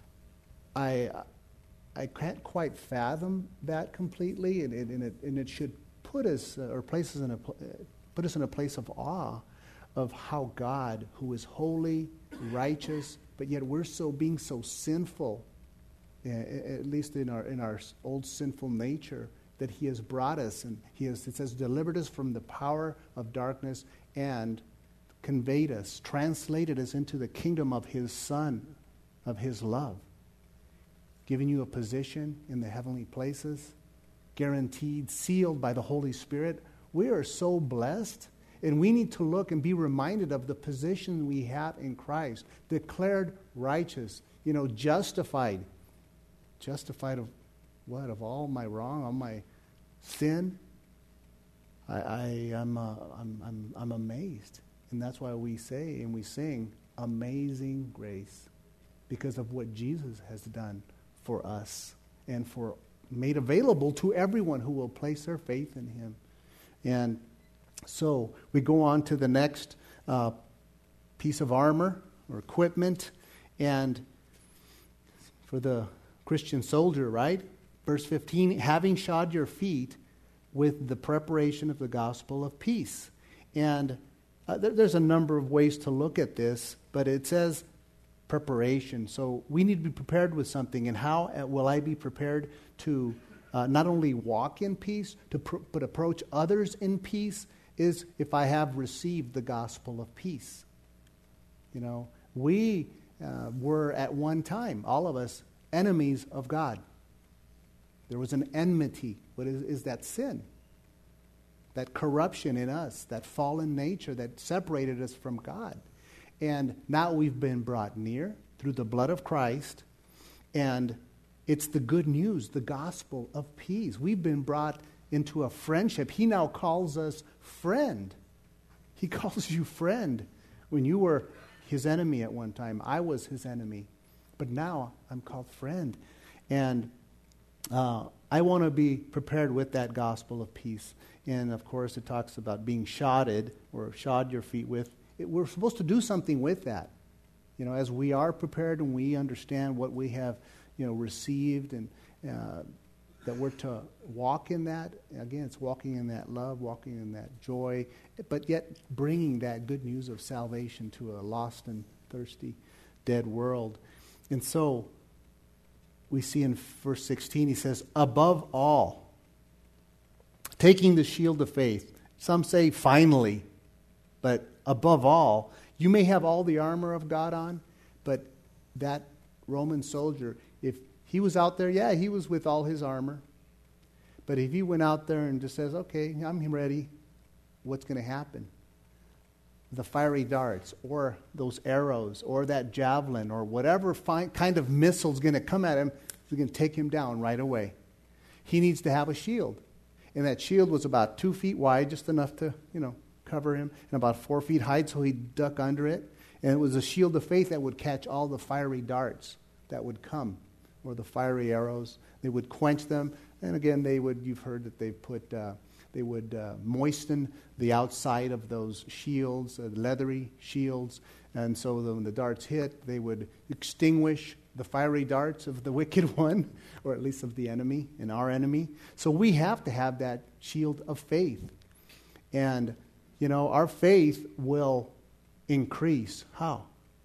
I I can't quite fathom that completely, and, and, it, and it should put us, uh, or place us in a, put us in a place of awe of how God, who is holy, righteous, but yet we're so being so sinful, uh, at least in our in our old sinful nature, that he has brought us, and he has, it says, delivered us from the power of darkness and conveyed us, translated us into the kingdom of his Son, of his love, giving you a position in the heavenly places, guaranteed, sealed by the Holy Spirit. We are so blessed, and we need to look and be reminded of the position we have in Christ, declared righteous, you know, justified. justified of what? Of all my wrong, all my sin? I, I am uh, I'm, I'm, I'm amazed. And that's why we say and we sing, Amazing Grace, because of what Jesus has done for us and for made available to everyone who will place their faith in him. And so we go on to the next uh, piece of armor or equipment, and for the Christian soldier, right? Verse fifteen, having shod your feet with the preparation of the gospel of peace. And uh, there, there's a number of ways to look at this, but it says preparation. So we need to be prepared with something. And how will I be prepared to uh, not only walk in peace, to pr- but approach others in peace, is if I have received the gospel of peace. You know, we uh, were at one time, all of us, enemies of God. There was an enmity. What is, is that sin? That corruption in us, that fallen nature that separated us from God. And now we've been brought near through the blood of Christ, and it's the good news, the gospel of peace. We've been brought into a friendship. He now calls us friend. He calls you friend. When you were his enemy at one time, I was his enemy. But now I'm called friend. And uh, I want to be prepared with that gospel of peace. And of course it talks about being shodded, or shod your feet with. It, we're supposed to do something with that. You know, as we are prepared and we understand what we have, you know, received, and uh, that we're to walk in that. Again, it's walking in that love, walking in that joy, but yet bringing that good news of salvation to a lost and thirsty, dead world. And so we see in verse sixteen, he says, above all, taking the shield of faith. Some say finally, but above all, you may have all the armor of God on, but that Roman soldier, if he was out there, yeah, he was with all his armor. But if he went out there and just says, okay, I'm ready, what's going to happen? The fiery darts, or those arrows, or that javelin, or whatever fi- kind of missile is going to come at him, is going to take him down right away. He needs to have a shield. And that shield was about two feet wide, just enough to, you know, cover him, and about four feet high, so he'd duck under it. And it was a shield of faith that would catch all the fiery darts that would come, or the fiery arrows. They would quench them. And again, they would, you've heard that they put, uh, they would uh, moisten the outside of those shields, uh, leathery shields. And so when the darts hit, they would extinguish the fiery darts of the wicked one, or at least of the enemy, and our enemy. So we have to have that shield of faith. And, you know, our faith will increase. How?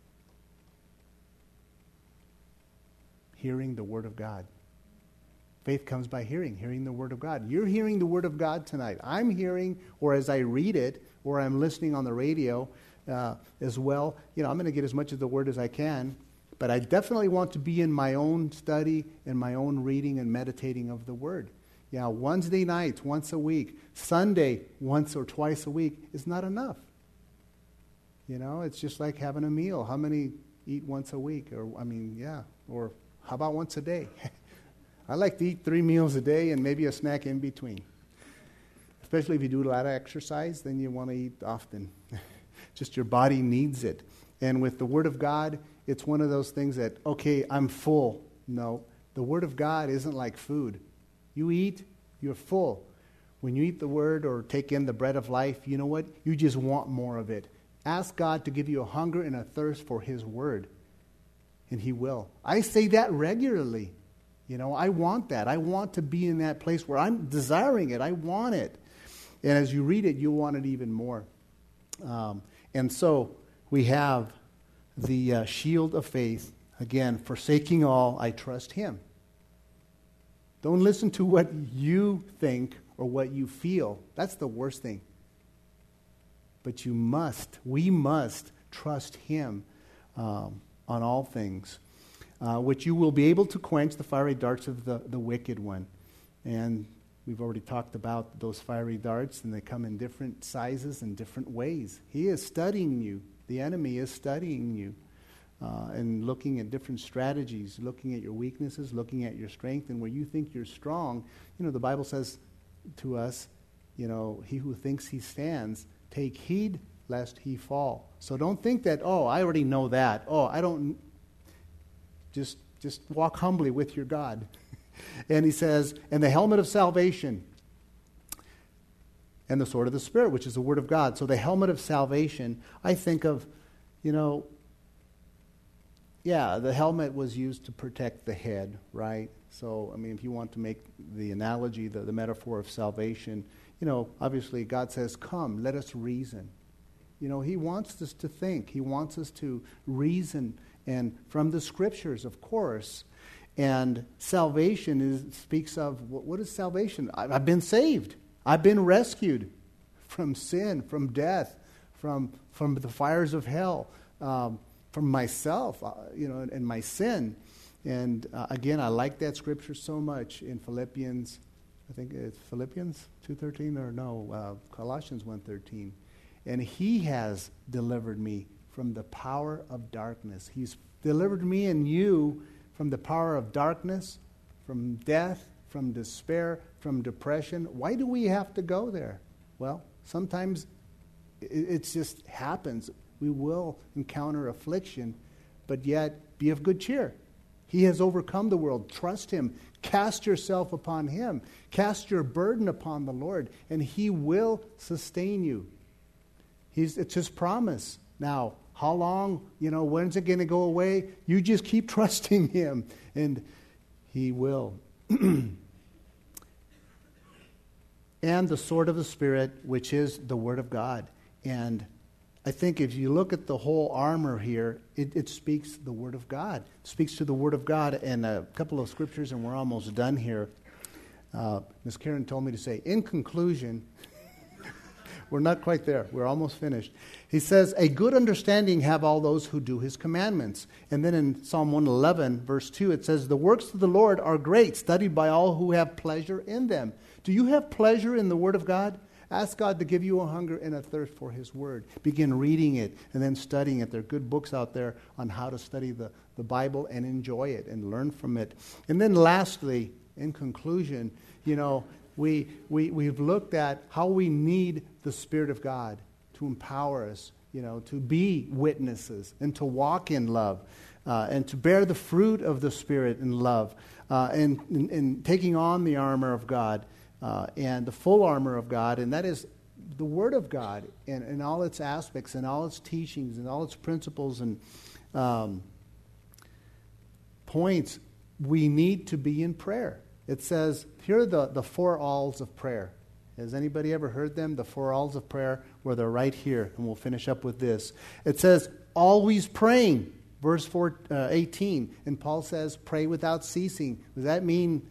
Hearing the Word of God. Faith comes by hearing, hearing the Word of God. You're hearing the Word of God tonight. I'm hearing, or as I read it, or I'm listening on the radio uh, as well. You know, I'm going to get as much of the Word as I can, but I definitely want to be in my own study and my own reading and meditating of the Word. Yeah, Wednesday nights, once a week. Sunday, once or twice a week is not enough. You know, it's just like having a meal. How many eat once a week? Or, I mean, yeah, or how about once a day? I like to eat three meals a day and maybe a snack in between. Especially if you do a lot of exercise, then you want to eat often. Just your body needs it. And with the Word of God, it's one of those things that, okay, I'm full. No, the Word of God isn't like food. You eat, you're full. When you eat the Word or take in the bread of life, you know what? You just want more of it. Ask God to give you a hunger and a thirst for His Word, and He will. I say that regularly. You know, I want that. I want to be in that place where I'm desiring it. I want it. And as you read it, you'll want it even more. Um, and so we have the uh, shield of faith. Again, forsaking all, I trust Him. Don't listen to what you think or what you feel. That's the worst thing. But you must, we must trust Him um, on all things. Uh, which you will be able to quench the fiery darts of the, the wicked one. And we've already talked about those fiery darts, and they come in different sizes and different ways. He is studying you. The enemy is studying you. uh, and looking at different strategies, looking at your weaknesses, looking at your strength, and where you think you're strong. You know, the Bible says to us, you know, he who thinks he stands, take heed lest he fall. So don't think that, oh, I already know that. Oh, I don't. Just, just walk humbly with your God. And he says, and the helmet of salvation and the sword of the Spirit, which is the Word of God. So the helmet of salvation, I think of, you know, yeah, the helmet was used to protect the head, right? So, I mean, if you want to make the analogy, the, the metaphor of salvation, you know, obviously God says, come, let us reason. You know, he wants us to think. He wants us to reason, and from the Scriptures, of course. And salvation is, speaks of, what, what is salvation? I, I've been saved. I've been rescued from sin, from death, from from the fires of hell, um, from myself, uh, you know, and, and my sin. And uh, again, I like that scripture so much in Philippians. I think it's Philippians two thirteen, or no, uh, Colossians one thirteen. And he has delivered me from the power of darkness. He's delivered me and you from the power of darkness, from death, from despair, from depression. Why do we have to go there? Well, sometimes it, it just happens. We will encounter affliction, but yet be of good cheer. He has overcome the world. Trust him. Cast yourself upon him. Cast your burden upon the Lord, and he will sustain you. He's, it's his promise. Now, how long, you know, when's it going to go away? You just keep trusting him, and he will. And the sword of the Spirit, which is the Word of God. And I think if you look at the whole armor here, it, it speaks the Word of God. It speaks to the Word of God. And a couple of scriptures, and we're almost done here. Uh, Miz Karen told me to say, in conclusion, we're not quite there. We're almost finished. He says, a good understanding have all those who do his commandments. And then in Psalm one eleven, verse two, it says, the works of the Lord are great, studied by all who have pleasure in them. Do you have pleasure in the Word of God? Ask God to give you a hunger and a thirst for his Word. Begin reading it and then studying it. There are good books out there on how to study the, the Bible and enjoy it and learn from it. And then lastly, in conclusion, you know, we, we, we've looked at how we need the Spirit of God to empower us, you know, to be witnesses and to walk in love uh, and to bear the fruit of the Spirit in love uh, and, and, and taking on the armor of God. Uh, and the full armor of God, and that is the Word of God in, in all its aspects and all its teachings and all its principles and um, points. We need to be in prayer. It says, here are the, the four alls of prayer. Has anybody ever heard them? The four alls of prayer, where they're right here, and we'll finish up with this. It says, always praying, verse four, uh, eighteen. And Paul says, pray without ceasing. Does that mean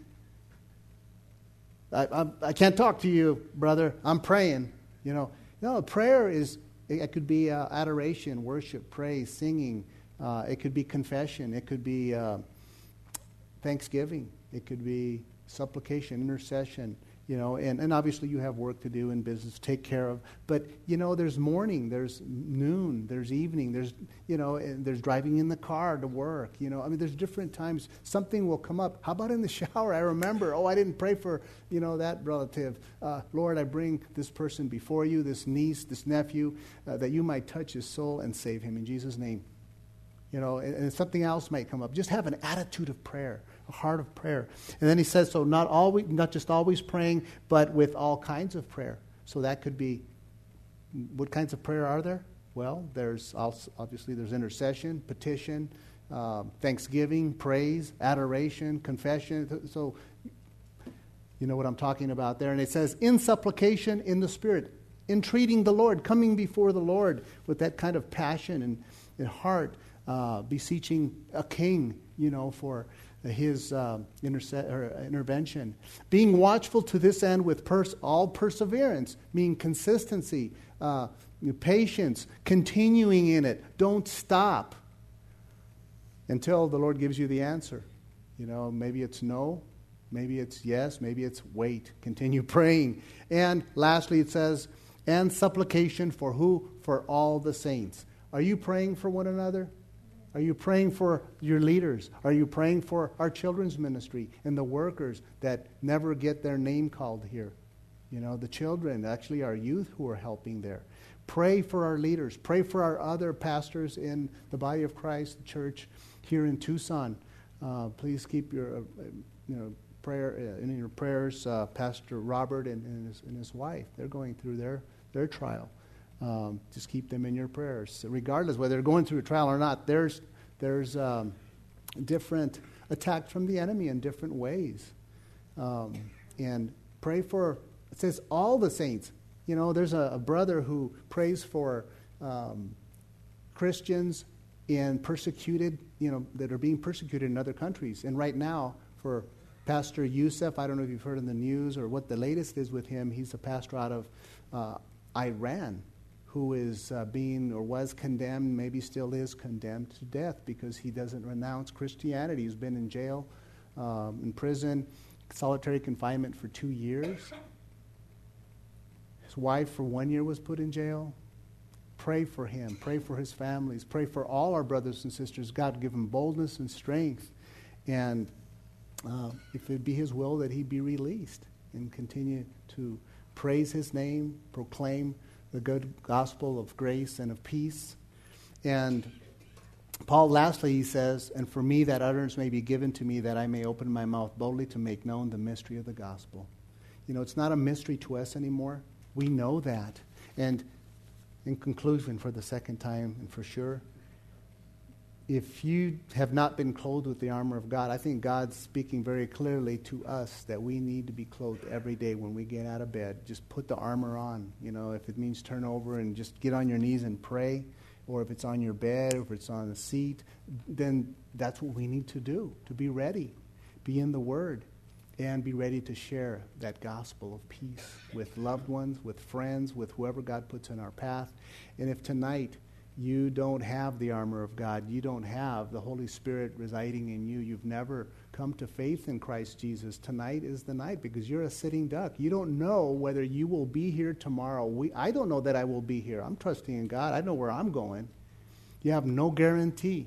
I, I, I can't talk to you, brother. I'm praying. You know, no. Prayer is. It could be uh, adoration, worship, praise, singing. Uh, it could be confession. It could be uh, thanksgiving. It could be supplication, intercession. You know, and, and obviously you have work to do in business, take care of. But, you know, there's morning, there's noon, there's evening, there's, you know, and there's driving in the car to work. You know, I mean, there's different times. Something will come up. How about in the shower? I remember, oh, I didn't pray for, you know, that relative. Uh, Lord, I bring this person before you, this niece, this nephew, uh, that you might touch his soul and save him in Jesus' name. You know, and, and something else might come up. Just have an attitude of prayer, a heart of prayer. And then he says, so not always, not just always praying, but with all kinds of prayer. So that could be, what kinds of prayer are there? Well, there's also, obviously there's intercession, petition, um, thanksgiving, praise, adoration, confession. So you know what I'm talking about there. And it says, in supplication in the Spirit, entreating the Lord, coming before the Lord with that kind of passion and, and heart. Uh, beseeching a king, you know, for his uh, interse- or intervention. Being watchful to this end with pers- all perseverance, meaning consistency, uh, patience, continuing in it. Don't stop until the Lord gives you the answer. You know, maybe it's no, maybe it's yes, maybe it's wait. Continue praying. And lastly, it says, and supplication for who? For all the saints. Are you praying for one another? Are you praying for your leaders? Are you praying for our children's ministry and the workers that never get their name called here? You know, the children, actually our youth who are helping there. Pray for our leaders. Pray for our other pastors in the body of Christ, the church here in Tucson. Uh, please keep your, uh, you know, prayer uh, in your prayers. Uh, Pastor Robert and, and, his, and his wife, they're going through their their trial. Um, just keep them in your prayers, regardless whether they're going through a trial or not. There's there's um, different attacks from the enemy in different ways, um, and pray for. It says all the saints. You know, there's a, a brother who prays for um, Christians in persecuted, you know, that are being persecuted in other countries. And right now, for Pastor Youssef, I don't know if you've heard in the news or what the latest is with him. He's a pastor out of uh, Iran who is uh, being or was condemned, maybe still is condemned to death because he doesn't renounce Christianity. He's been in jail, um, in prison, solitary confinement for two years. His wife for one year was put in jail. Pray for him. Pray for his families. Pray for all our brothers and sisters. God give him boldness and strength. And uh, if it be his will that he be released and continue to praise his name, proclaim the good gospel of grace and of peace. And Paul, lastly, he says, and for me that utterance may be given to me that I may open my mouth boldly to make known the mystery of the gospel. You know, it's not a mystery to us anymore. We know that. And in conclusion, for the second time and for sure, if you have not been clothed with the armor of God, I think God's speaking very clearly to us that we need to be clothed every day when we get out of bed. Just put the armor on. You know, if it means turn over and just get on your knees and pray, or if it's on your bed, or if it's on a seat, then that's what we need to do, to be ready, be in the Word, and be ready to share that gospel of peace with loved ones, with friends, with whoever God puts in our path. And if tonight you don't have the armor of God, you don't have the Holy Spirit residing in you, you've never come to faith in Christ Jesus, tonight is the night, because you're a sitting duck. You don't know whether you will be here tomorrow. We, I don't know that I will be here. I'm trusting in God. I know where I'm going. You have no guarantee.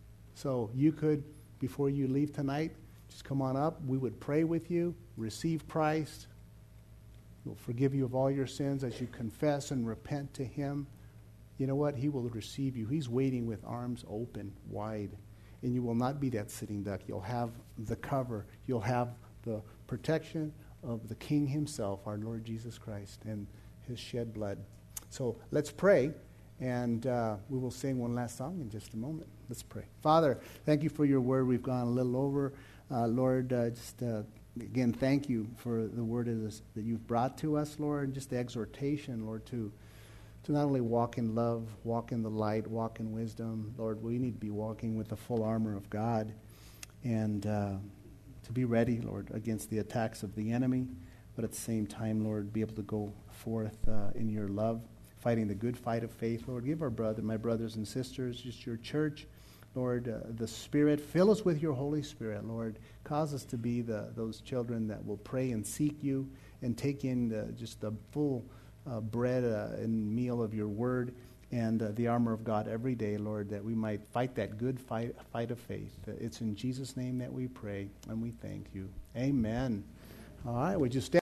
So you could, before you leave tonight, just come on up. We would pray with you, receive Christ. He'll forgive you of all your sins as you confess and repent to Him. You know what? He will receive you. He's waiting with arms open, wide. And you will not be that sitting duck. You'll have the cover. You'll have the protection of the King Himself, our Lord Jesus Christ, and His shed blood. So let's pray, and uh, we will sing one last song in just a moment. Let's pray. Father, thank you for your word. We've gone a little over. Uh, Lord, uh, just uh, again, thank you for the word of this, that you've brought to us, Lord, and just the exhortation, Lord, to to not only walk in love, walk in the light, walk in wisdom. Lord, we need to be walking with the full armor of God, and uh, to be ready, Lord, against the attacks of the enemy, but at the same time, Lord, be able to go forth uh, in your love, fighting the good fight of faith. Lord, give our brother, my brothers and sisters, just your church, Lord, uh, the Spirit. Fill us with your Holy Spirit, Lord. Cause us to be the those children that will pray and seek you and take in the, just the full uh, bread uh, and meal of your word and uh, the armor of God every day, Lord, that we might fight that good fight, fight of faith. Uh, it's in Jesus' name that we pray, and we thank you. Amen. All right, we just stand.